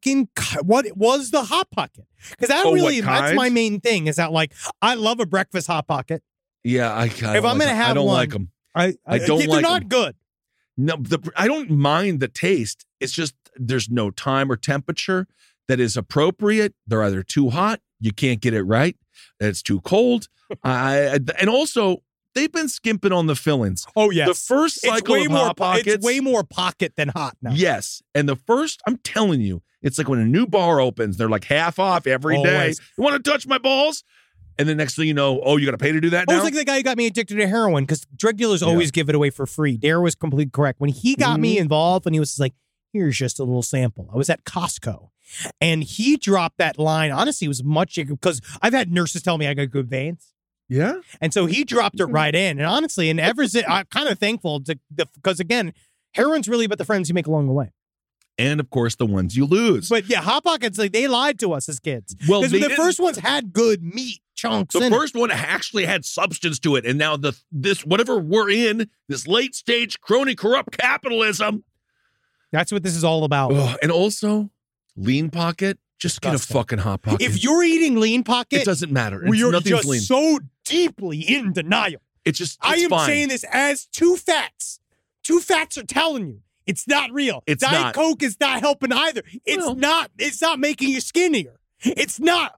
it was the Hot Pocket. Because that's my main thing is that, like, I love a breakfast Hot Pocket. Yeah, if I'm going to have I don't one, like them. I don't like them. They're not good. No, I don't mind the taste. It's just there's no time or temperature that is appropriate. They're either too hot, you can't get it right. It's too cold. And also, they've been skimping on the fillings. Oh, yes. The first cycle of Hot Pockets. It's way more pocket than hot now. Yes. And the first, I'm telling you, it's like when a new bar opens, they're like half off every day. You want to touch my balls? And the next thing you know, you got to pay to do that now? It's like the guy who got me addicted to heroin because drug dealers always give it away for free. Dare was completely correct. When he got me involved and he was just like, here's just a little sample. I was at Costco and he dropped that line. Honestly, it was much because I've had nurses tell me I got good veins. Yeah. And so he dropped it right in. And honestly, and I'm kind of thankful because, again, heroin's really about the friends you make along the way. And, of course, the ones you lose. But, yeah, Hot Pockets, like, they lied to us as kids. Well, because the first ones had good meat chunks The first one actually had substance to it. And now this whatever we're in, this late-stage crony corrupt capitalism. That's what this is all about. And also, Lean Pocket. Just get a fucking Hot Pocket. If you're eating Lean Pocket, it doesn't matter. You're just lean. So deeply in denial. I am saying this as two facts. Two facts are telling you it's not real. Diet Coke is not helping either. It's not making you skinnier. It's not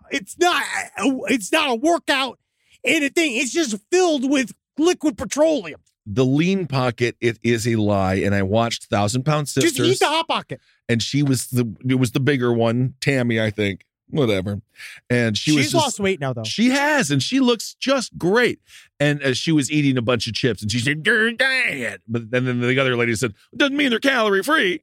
a workout anything. It's just filled with liquid petroleum. The Lean Pocket, it is a lie. And I watched 1,000 Pound Sisters. Just eat the Hot Pocket. And it was the bigger one, Tammy, I think. Whatever. And she's lost weight now, though. She has, and she looks just great. And she was eating a bunch of chips, and she said, "You're Dad." But then the other lady said, "Doesn't mean they're calorie free."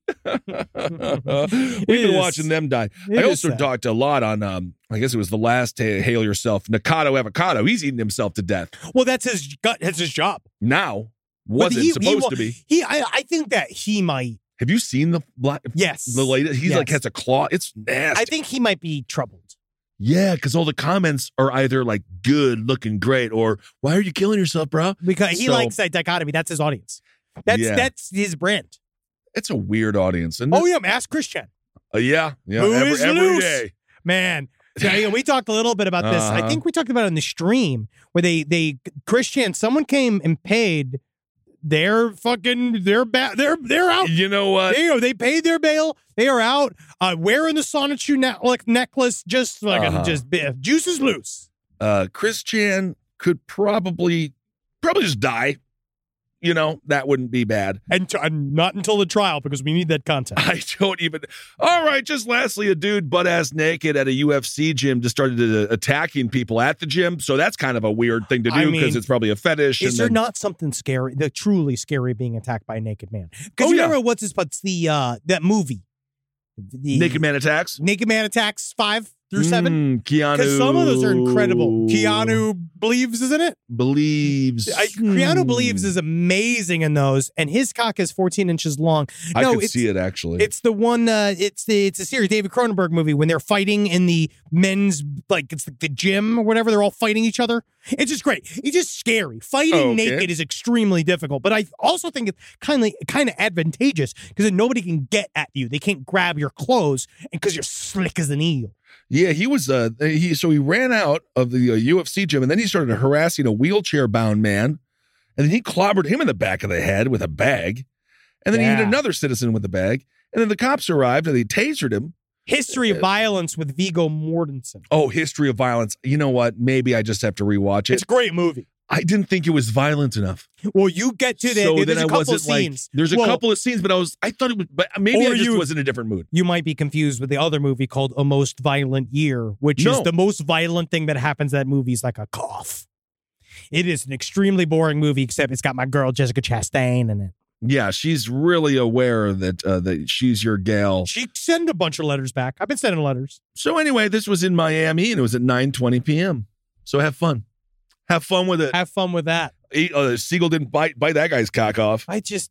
We've been watching them die. I also talked a lot on, I guess it was the last Hail Yourself, Nikocado Avocado. He's eating himself to death. Well, that's his job. Now, wasn't supposed to be. I think that he might. Have you seen the black? Yes. The latest? He's like has a claw. It's nasty. I think he might be troubled. Yeah, because all the comments are either like good, looking great, or why are you killing yourself, bro? Because he likes that dichotomy. That's his audience. That's his brand. It's a weird audience. And ask Christian. Yeah. Every day. Man. So, we talked a little bit about this. I think we talked about it in the stream where Christian, someone came and paid they're bad. They're out. You know what? They paid their bail. They are out. Wearing the Sonichu necklace, just fucking juice is loose. Chris Chan could probably just die. You know, that wouldn't be bad. And not until the trial, because we need that content. I don't even. All right, just lastly, a dude butt-ass naked at a UFC gym just started attacking people at the gym. So that's kind of a weird thing to do because it's probably a fetish. Is there not something scary, truly scary being attacked by a naked man? Because remember what's that movie? The Naked Man Attacks? Naked Man Attacks 5 through 7? Keanu. Because some of those are incredible. Keanu Believes, isn't it? Keanu Believes is amazing in those, and his cock is 14 inches long. I could see it, actually. It's the one, it's a series, David Cronenberg movie, when they're fighting in the men's, it's the gym or whatever, they're all fighting each other. It's just great. It's just scary. Fighting naked is extremely difficult, but I also think it's kind of advantageous because then nobody can get at you. They can't grab your clothes because you're slick as an eel. Yeah, he was. He ran out of the UFC gym, and then he started harassing a wheelchair-bound man, and then he clobbered him in the back of the head with a bag, and then he hit another citizen with a bag, and then the cops arrived and they tasered him. History of Violence with Viggo Mortensen. Oh, History of Violence. You know what? Maybe I just have to rewatch it. It's a great movie. I didn't think it was violent enough. Well, you get to that. So there's then a couple of scenes. There's a couple of scenes, but I thought it was, but maybe I just was in a different mood. You might be confused with the other movie called A Most Violent Year, which is the most violent thing that happens in that movie is like a cough. It is an extremely boring movie, except it's got my girl Jessica Chastain in it. Yeah, she's really aware that she's your gal. She sent a bunch of letters back. I've been sending letters. So anyway, this was in Miami, and it was at 9:20 p.m. So have fun. Have fun with it. Have fun with that. Seagull didn't bite that guy's cock off. It's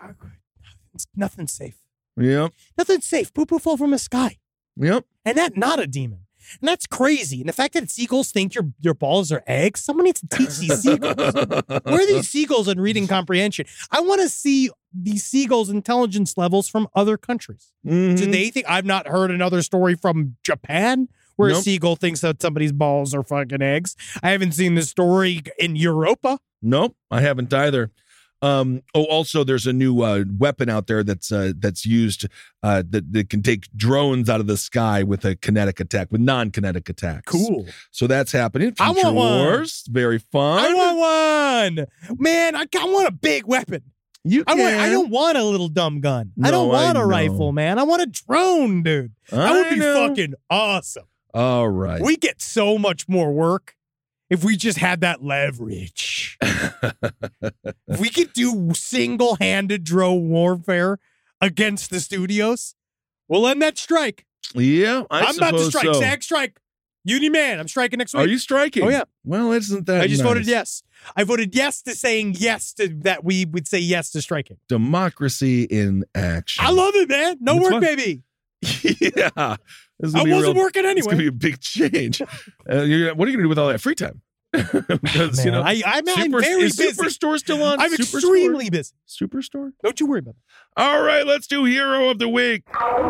nothing safe. Yep. Nothing safe. Poo-poo fall from the sky. Yep. And that not a demon. And that's crazy. And the fact that seagulls think your balls are eggs, someone needs to teach these seagulls. Where are these seagulls in reading comprehension? I want to see these seagulls' intelligence levels from other countries. Mm-hmm. Do they think? I've not heard another story from Japan where a seagull thinks that somebody's balls are fucking eggs. I haven't seen this story in Europa. Nope, I haven't either. Also, there's a new weapon out there that's used that can take drones out of the sky with a kinetic attack, with non-kinetic attacks. Cool. So that's happening. Future I want Wars, one. Very fun. I want one, man. I want a big weapon. I don't want a little dumb gun. No, I don't want a rifle, man. I want a drone, dude. That would be fucking awesome. All right. We get so much more work if we just had that leverage. If we could do single-handed drone warfare against the studios, we'll end that strike. Yeah, I'm about to strike. So. SAG strike. Uni-Man, I'm striking next week. Are you striking? Oh, yeah. Well, isn't that I just nice? voted yes. I voted yes to saying yes to that we would say yes to striking. Democracy in action. I love it, man. No It's work, fun. baby. Yeah. I wasn't working anyway. It's going to be a big change. What are you going to do with all that free time? Because, Man, I'm very is busy. Superstore still on? I'm extremely busy. Superstore? Don't you worry about it. All right, let's do Hero of the Week.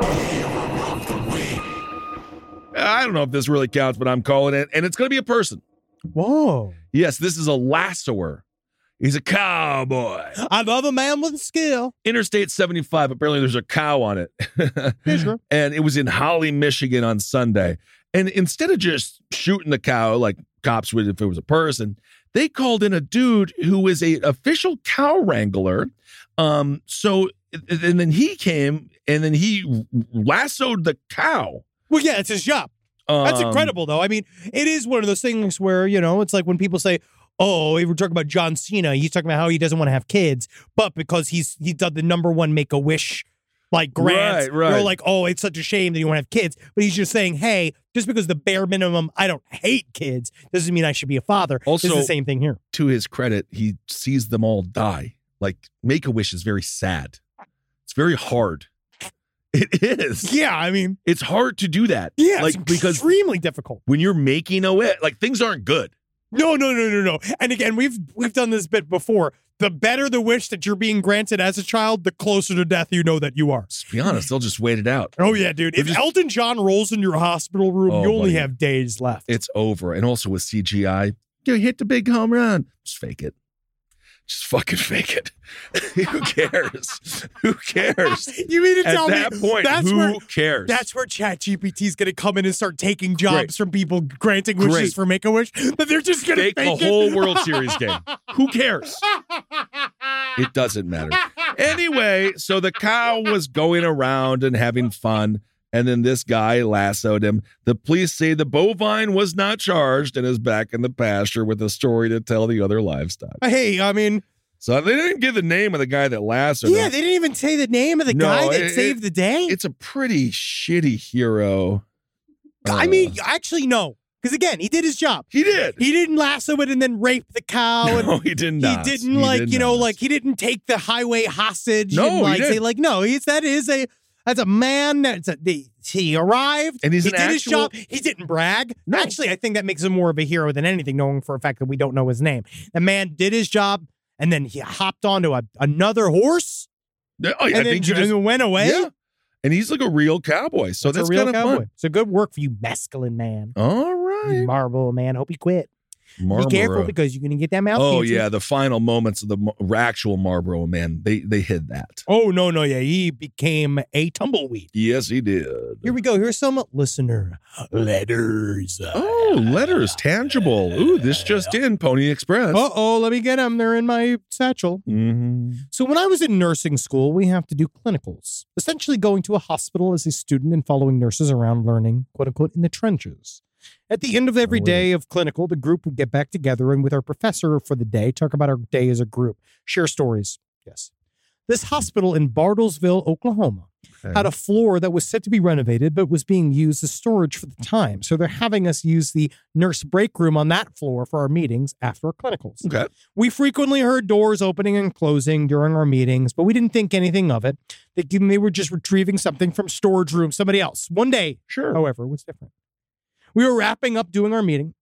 I don't know if this really counts, but I'm calling it. And it's going to be a person. Whoa. Yes, this is a lassoer. He's a cowboy. I love a man with skill. Interstate 75. Apparently there's a cow on it. And it was in Holly, Michigan on Sunday. And instead of just shooting the cow like cops would if it was a person, they called in a dude who was a official cow wrangler. And then he came and then he lassoed the cow. Well, yeah, it's his job. That's incredible, though. I mean, it is one of those things where, it's like when people say, oh, we were talking about John Cena. He's talking about how he doesn't want to have kids, but because he done the #1 Make-A-Wish grant, right. you're like, oh, it's such a shame that you want to have kids. But he's just saying, hey, just because the bare minimum, I don't hate kids, doesn't mean I should be a father. Also, it's the same thing here. To his credit, he sees them all die. Like, Make-A-Wish is very sad. It's very hard. It is. Yeah, I mean, it's hard to do that. Yeah, it's extremely difficult. When you're making a wish, things aren't good. No. And again, we've done this bit before. The better the wish that you're being granted as a child, the closer to death you know that you are. To be honest, they'll just wait it out. Oh, yeah, dude. If Elton John rolls in your hospital room, you only have days left. It's over. And also with CGI, you hit the big home run. Just fake it. Just fucking fake it. Who cares? Who cares? You mean to tell me at that point, who cares? That's where ChatGPT is going to come in and start taking jobs from people granting wishes for Make-A-Wish? That they're just going to fake the whole World Series game. Who cares? It doesn't matter. Anyway, so the cow was going around and having fun, and then this guy lassoed him. The police say the bovine was not charged and is back in the pasture with a story to tell the other livestock. Hey, I mean... So they didn't give the name of the guy that lassoed him. Yeah, they didn't even say the name of the guy that saved the day? It's a pretty shitty hero. I mean, actually, no. Because again, he did his job. He did. He didn't lasso it and then rape the cow. No, he did not. He didn't he didn't take the highway hostage. No, and he didn't. say that's a man. He arrived and he did his job. He didn't brag. No. Actually, I think that makes him more of a hero than anything, knowing for a fact that we don't know his name. The man did his job, and then he hopped onto another horse. I think he just went away. Yeah. And he's like a real cowboy. So that's kind of fun. So good work for you, mescaline man. All right. You Marlboro man. Hope you quit. Marlboro. Be careful because you're going to get that mouth. Oh, yeah. The final moments of the actual Marlboro man, they hid that. Oh, no. Yeah. He became a tumbleweed. Yes, he did. Here we go. Here's some listener letters. Oh, letters. Tangible. Ooh, this just in. Pony Express. Uh-oh. Let me get them. They're in my satchel. Mm-hmm. So when I was in nursing school, we have to do clinicals. Essentially going to a hospital as a student and following nurses around learning, quote unquote, in the trenches. At the end of every day of clinical, the group would get back together and with our professor for the day, talk about our day as a group, share stories. Yes. This hospital in Bartlesville, Oklahoma, had a floor that was set to be renovated, but was being used as storage for the time. So they're having us use the nurse break room on that floor for our meetings after our clinicals. Okay. We frequently heard doors opening and closing during our meetings, but we didn't think anything of it. They were just retrieving something from storage room, somebody else. One day, however, was different. We were wrapping up doing our meeting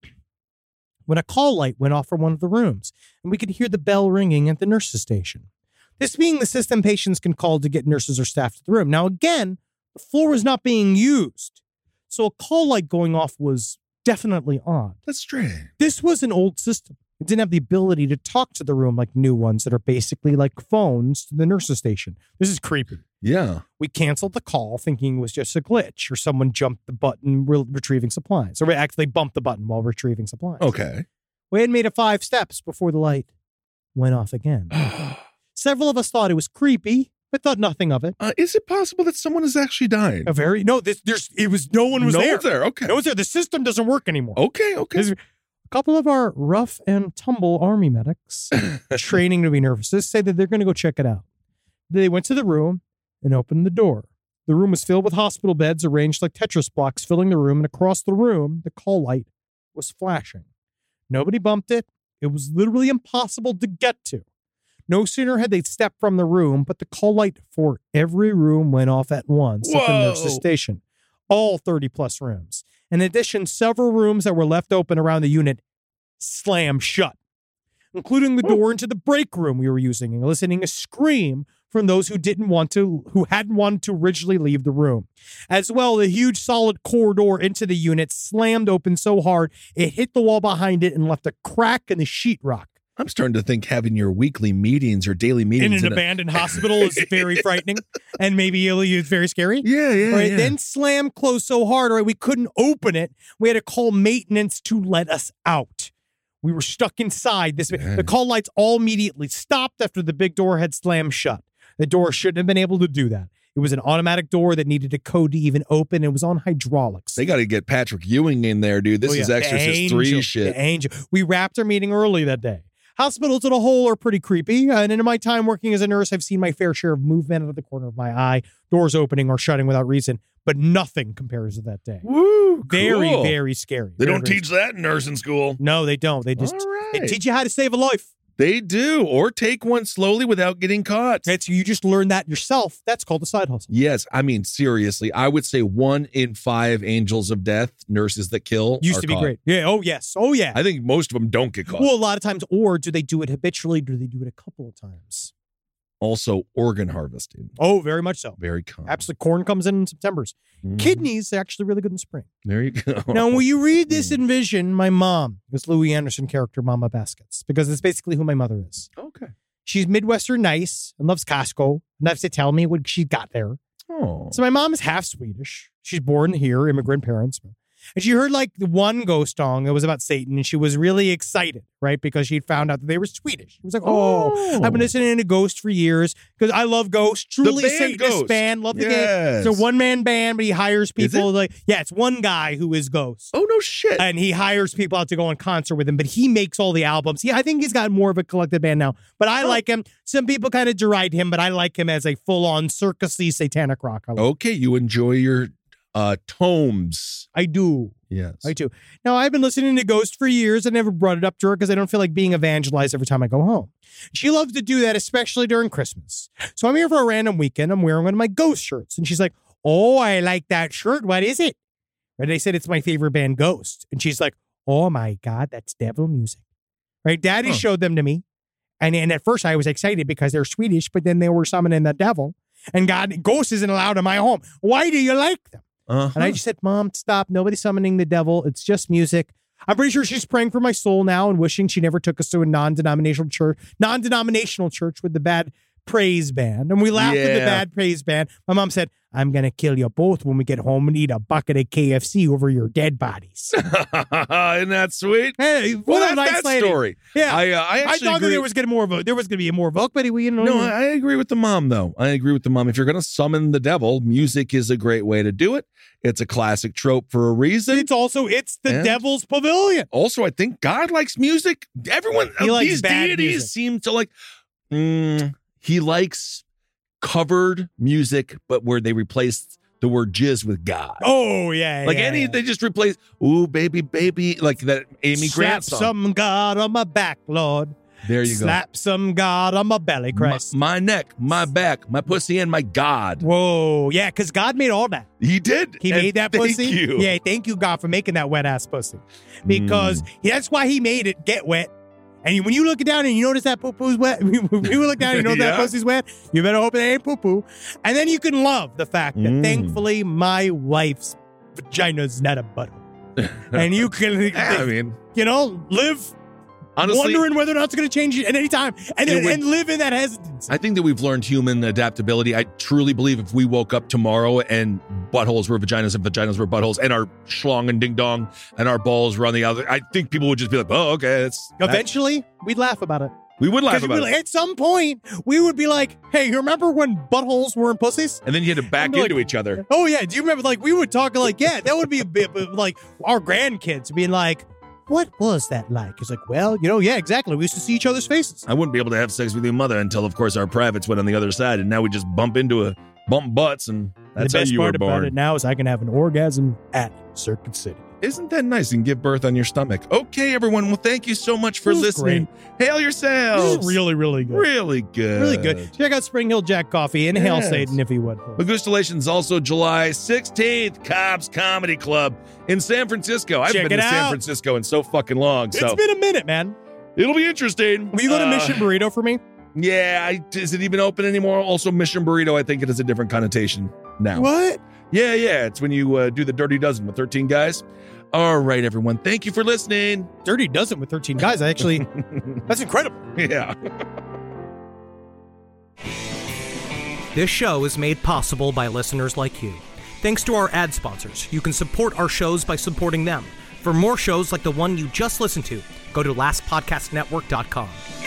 when a call light went off from one of the rooms, and we could hear the bell ringing at the nurse's station. This being the system patients can call to get nurses or staff to the room. Now, again, the floor was not being used, so a call light going off was definitely odd. That's strange. This was an old system. It didn't have the ability to talk to the room like new ones that are basically like phones to the nurse's station. This is creepy. Yeah. We canceled the call thinking it was just a glitch or someone jumped the button retrieving supplies. Or actually bumped the button while retrieving supplies. Okay. We had made it 5 steps before the light went off again. Several of us thought it was creepy, but thought nothing of it. Is it possible that someone has actually died? No one was there. No one's there. Okay. No one's there. The system doesn't work anymore. Okay. A couple of our rough and tumble army medics training to be nurses say that they're going to go check it out. They went to the room and opened the door. The room was filled with hospital beds arranged like Tetris blocks filling the room, and across the room, the call light was flashing. Nobody bumped it. It was literally impossible to get to. No sooner had they stepped from the room, but the call light for every room went off at once at the nurse's station. All 30-plus rooms. In addition, several rooms that were left open around the unit slammed shut, including the door into the break room we were using, and eliciting a scream from those who hadn't wanted to originally leave the room. As well, the huge solid corridor into the unit slammed open so hard it hit the wall behind it and left a crack in the sheetrock. I'm starting to think having your weekly meetings or daily meetings in an abandoned hospital is very frightening and maybe it's very scary. Yeah. Right. Then slammed closed so hard, right, we couldn't open it. We had to call maintenance to let us out. We were stuck inside. The call lights all immediately stopped after the big door had slammed shut. The door shouldn't have been able to do that. It was an automatic door that needed a code to even open. It was on hydraulics. They got to get Patrick Ewing in there, dude. This is Exorcist 3 shit. The angel. We wrapped our meeting early that day. Hospitals as a whole are pretty creepy. And in my time working as a nurse, I've seen my fair share of movement out of the corner of my eye, doors opening or shutting without reason, but nothing compares to that day. Woo, very, cool. Very scary. They don't teach that in nursing school. No, they don't. They just they teach you how to save a life. They do, or take one slowly without getting caught. You just learn that yourself. That's called a side hustle. Yes, I mean, seriously, I would say 1 in 5 angels of death, nurses that kill, used to be caught. Great. Yeah, oh yes, oh yeah. I think most of them don't get caught. Well, a lot of times, or do they do it habitually? Do they do it a couple of times? Also, organ harvesting. Oh, very much so. Very common. Absolutely. Corn comes in September's. Kidneys are actually really good in spring. There you go. Now, when you read this, envision my mom, this Louis Anderson character, Mama Baskets, because it's basically who my mother is. Okay. She's Midwestern nice and loves Costco. Enough to tell me when she got there. Oh. So my mom is half Swedish. She's born here, immigrant parents. And she heard like the one ghost song that was about Satan, and she was really excited, right? Because she'd found out that they were Swedish. She was like, oh, I've been listening to Ghost for years because I love Ghost. Truly Satanist Ghost. band. Love the game. Yes. It's a one-man band, but he hires people. It's one guy who is Ghost. Oh, no shit. And he hires people out to go on concert with him, but he makes all the albums. Yeah, I think he's got more of a collective band now, but I like him. Some people kind of deride him, but I like him as a full-on circusy satanic rock. Okay, you enjoy your tomes. I do. Yes. I do. Now, I've been listening to Ghost for years. I never brought it up to her because I don't feel like being evangelized every time I go home. She loves to do that, especially during Christmas. So I'm here for a random weekend. I'm wearing one of my Ghost shirts. And she's like, oh, I like that shirt. What is it? And I said, it's my favorite band, Ghost. And she's like, oh my God, that's devil music. Right? Daddy showed them to me. And at first I was excited because they're Swedish, but then they were summoning the devil. And Ghost isn't allowed in my home. Why do you like them? And I just said, Mom, stop. Nobody's summoning the devil. It's just music. I'm pretty sure she's praying for my soul now and wishing she never took us to a non-denominational church with the bad praise band. And we laughed at the bad praise band. My mom said, I'm going to kill you both when we get home and eat a bucket of KFC over your dead bodies. Isn't that sweet? Hey, what a nice lady. Story. Yeah. I thought agree. that there was going to be more vote, but we didn't know. No, I agree with the mom, though. I agree with the mom. If you're going to summon the devil, music is a great way to do it. It's a classic trope for a reason. It's the devil's pavilion. Also, I think God likes music. Everyone, these deities seem to like, he likes covered music, but where they replaced the word jizz with God. Oh, yeah. They just replace, ooh, baby, baby, like that Amy Grant song. Slap some God on my back, Lord. There you go. Slap some God on my belly, Christ. My neck, my back, my pussy, and my God. Whoa, yeah, because God made all that. He did. He made that pussy. Thank you. Yeah, thank you, God, for making that wet-ass pussy. Because that's why he made it get wet. And when you look down and you notice that poo-poo's wet, when you look down and you know that pussy's wet, you better hope it ain't poo-poo. And then you can love the fact that thankfully my wife's vagina's not a butthole. And you can, live honestly, wondering whether or not it's going to change at any time and live in that hesitancy. I think that we've learned human adaptability. I truly believe if we woke up tomorrow and buttholes were vaginas and vaginas were buttholes and our schlong and ding dong and our balls were on the other, I think people would just be like, oh, okay. Eventually, we'd laugh about it. We would laugh about it. At some point, we would be like, hey, you remember when buttholes were in pussies? And then you had to back into each other. Oh, yeah. Do you remember, we would talk that would be a bit like our grandkids being like, what was that like? It's like, well, yeah, exactly. We used to see each other's faces. I wouldn't be able to have sex with your mother until, of course, our privates went on the other side, and now we just bump butts, and that's how you were born. The best part about it now is I can have an orgasm at Circuit City. Isn't that nice? And give birth on your stomach. Okay, everyone. Well, thank you so much for listening. Great. Hail yourselves. This is really, really good. Really good. Really good. Check out Spring Hill Jack Coffee and Hail Satan if you would. Magustalation's also July 16th, Cobb's Comedy Club in San Francisco. I've been to San Francisco in so fucking long. It's been a minute, man. It'll be interesting. Will you go to Mission Burrito for me? Yeah. Is it even open anymore? Also, Mission Burrito, I think it has a different connotation now. What? Yeah. It's when you do the Dirty Dozen with 13 guys. All right, everyone. Thank you for listening. Dirty Dozen with 13 guys. Actually, that's incredible. Yeah. This show is made possible by listeners like you. Thanks to our ad sponsors, you can support our shows by supporting them. For more shows like the one you just listened to, go to lastpodcastnetwork.com.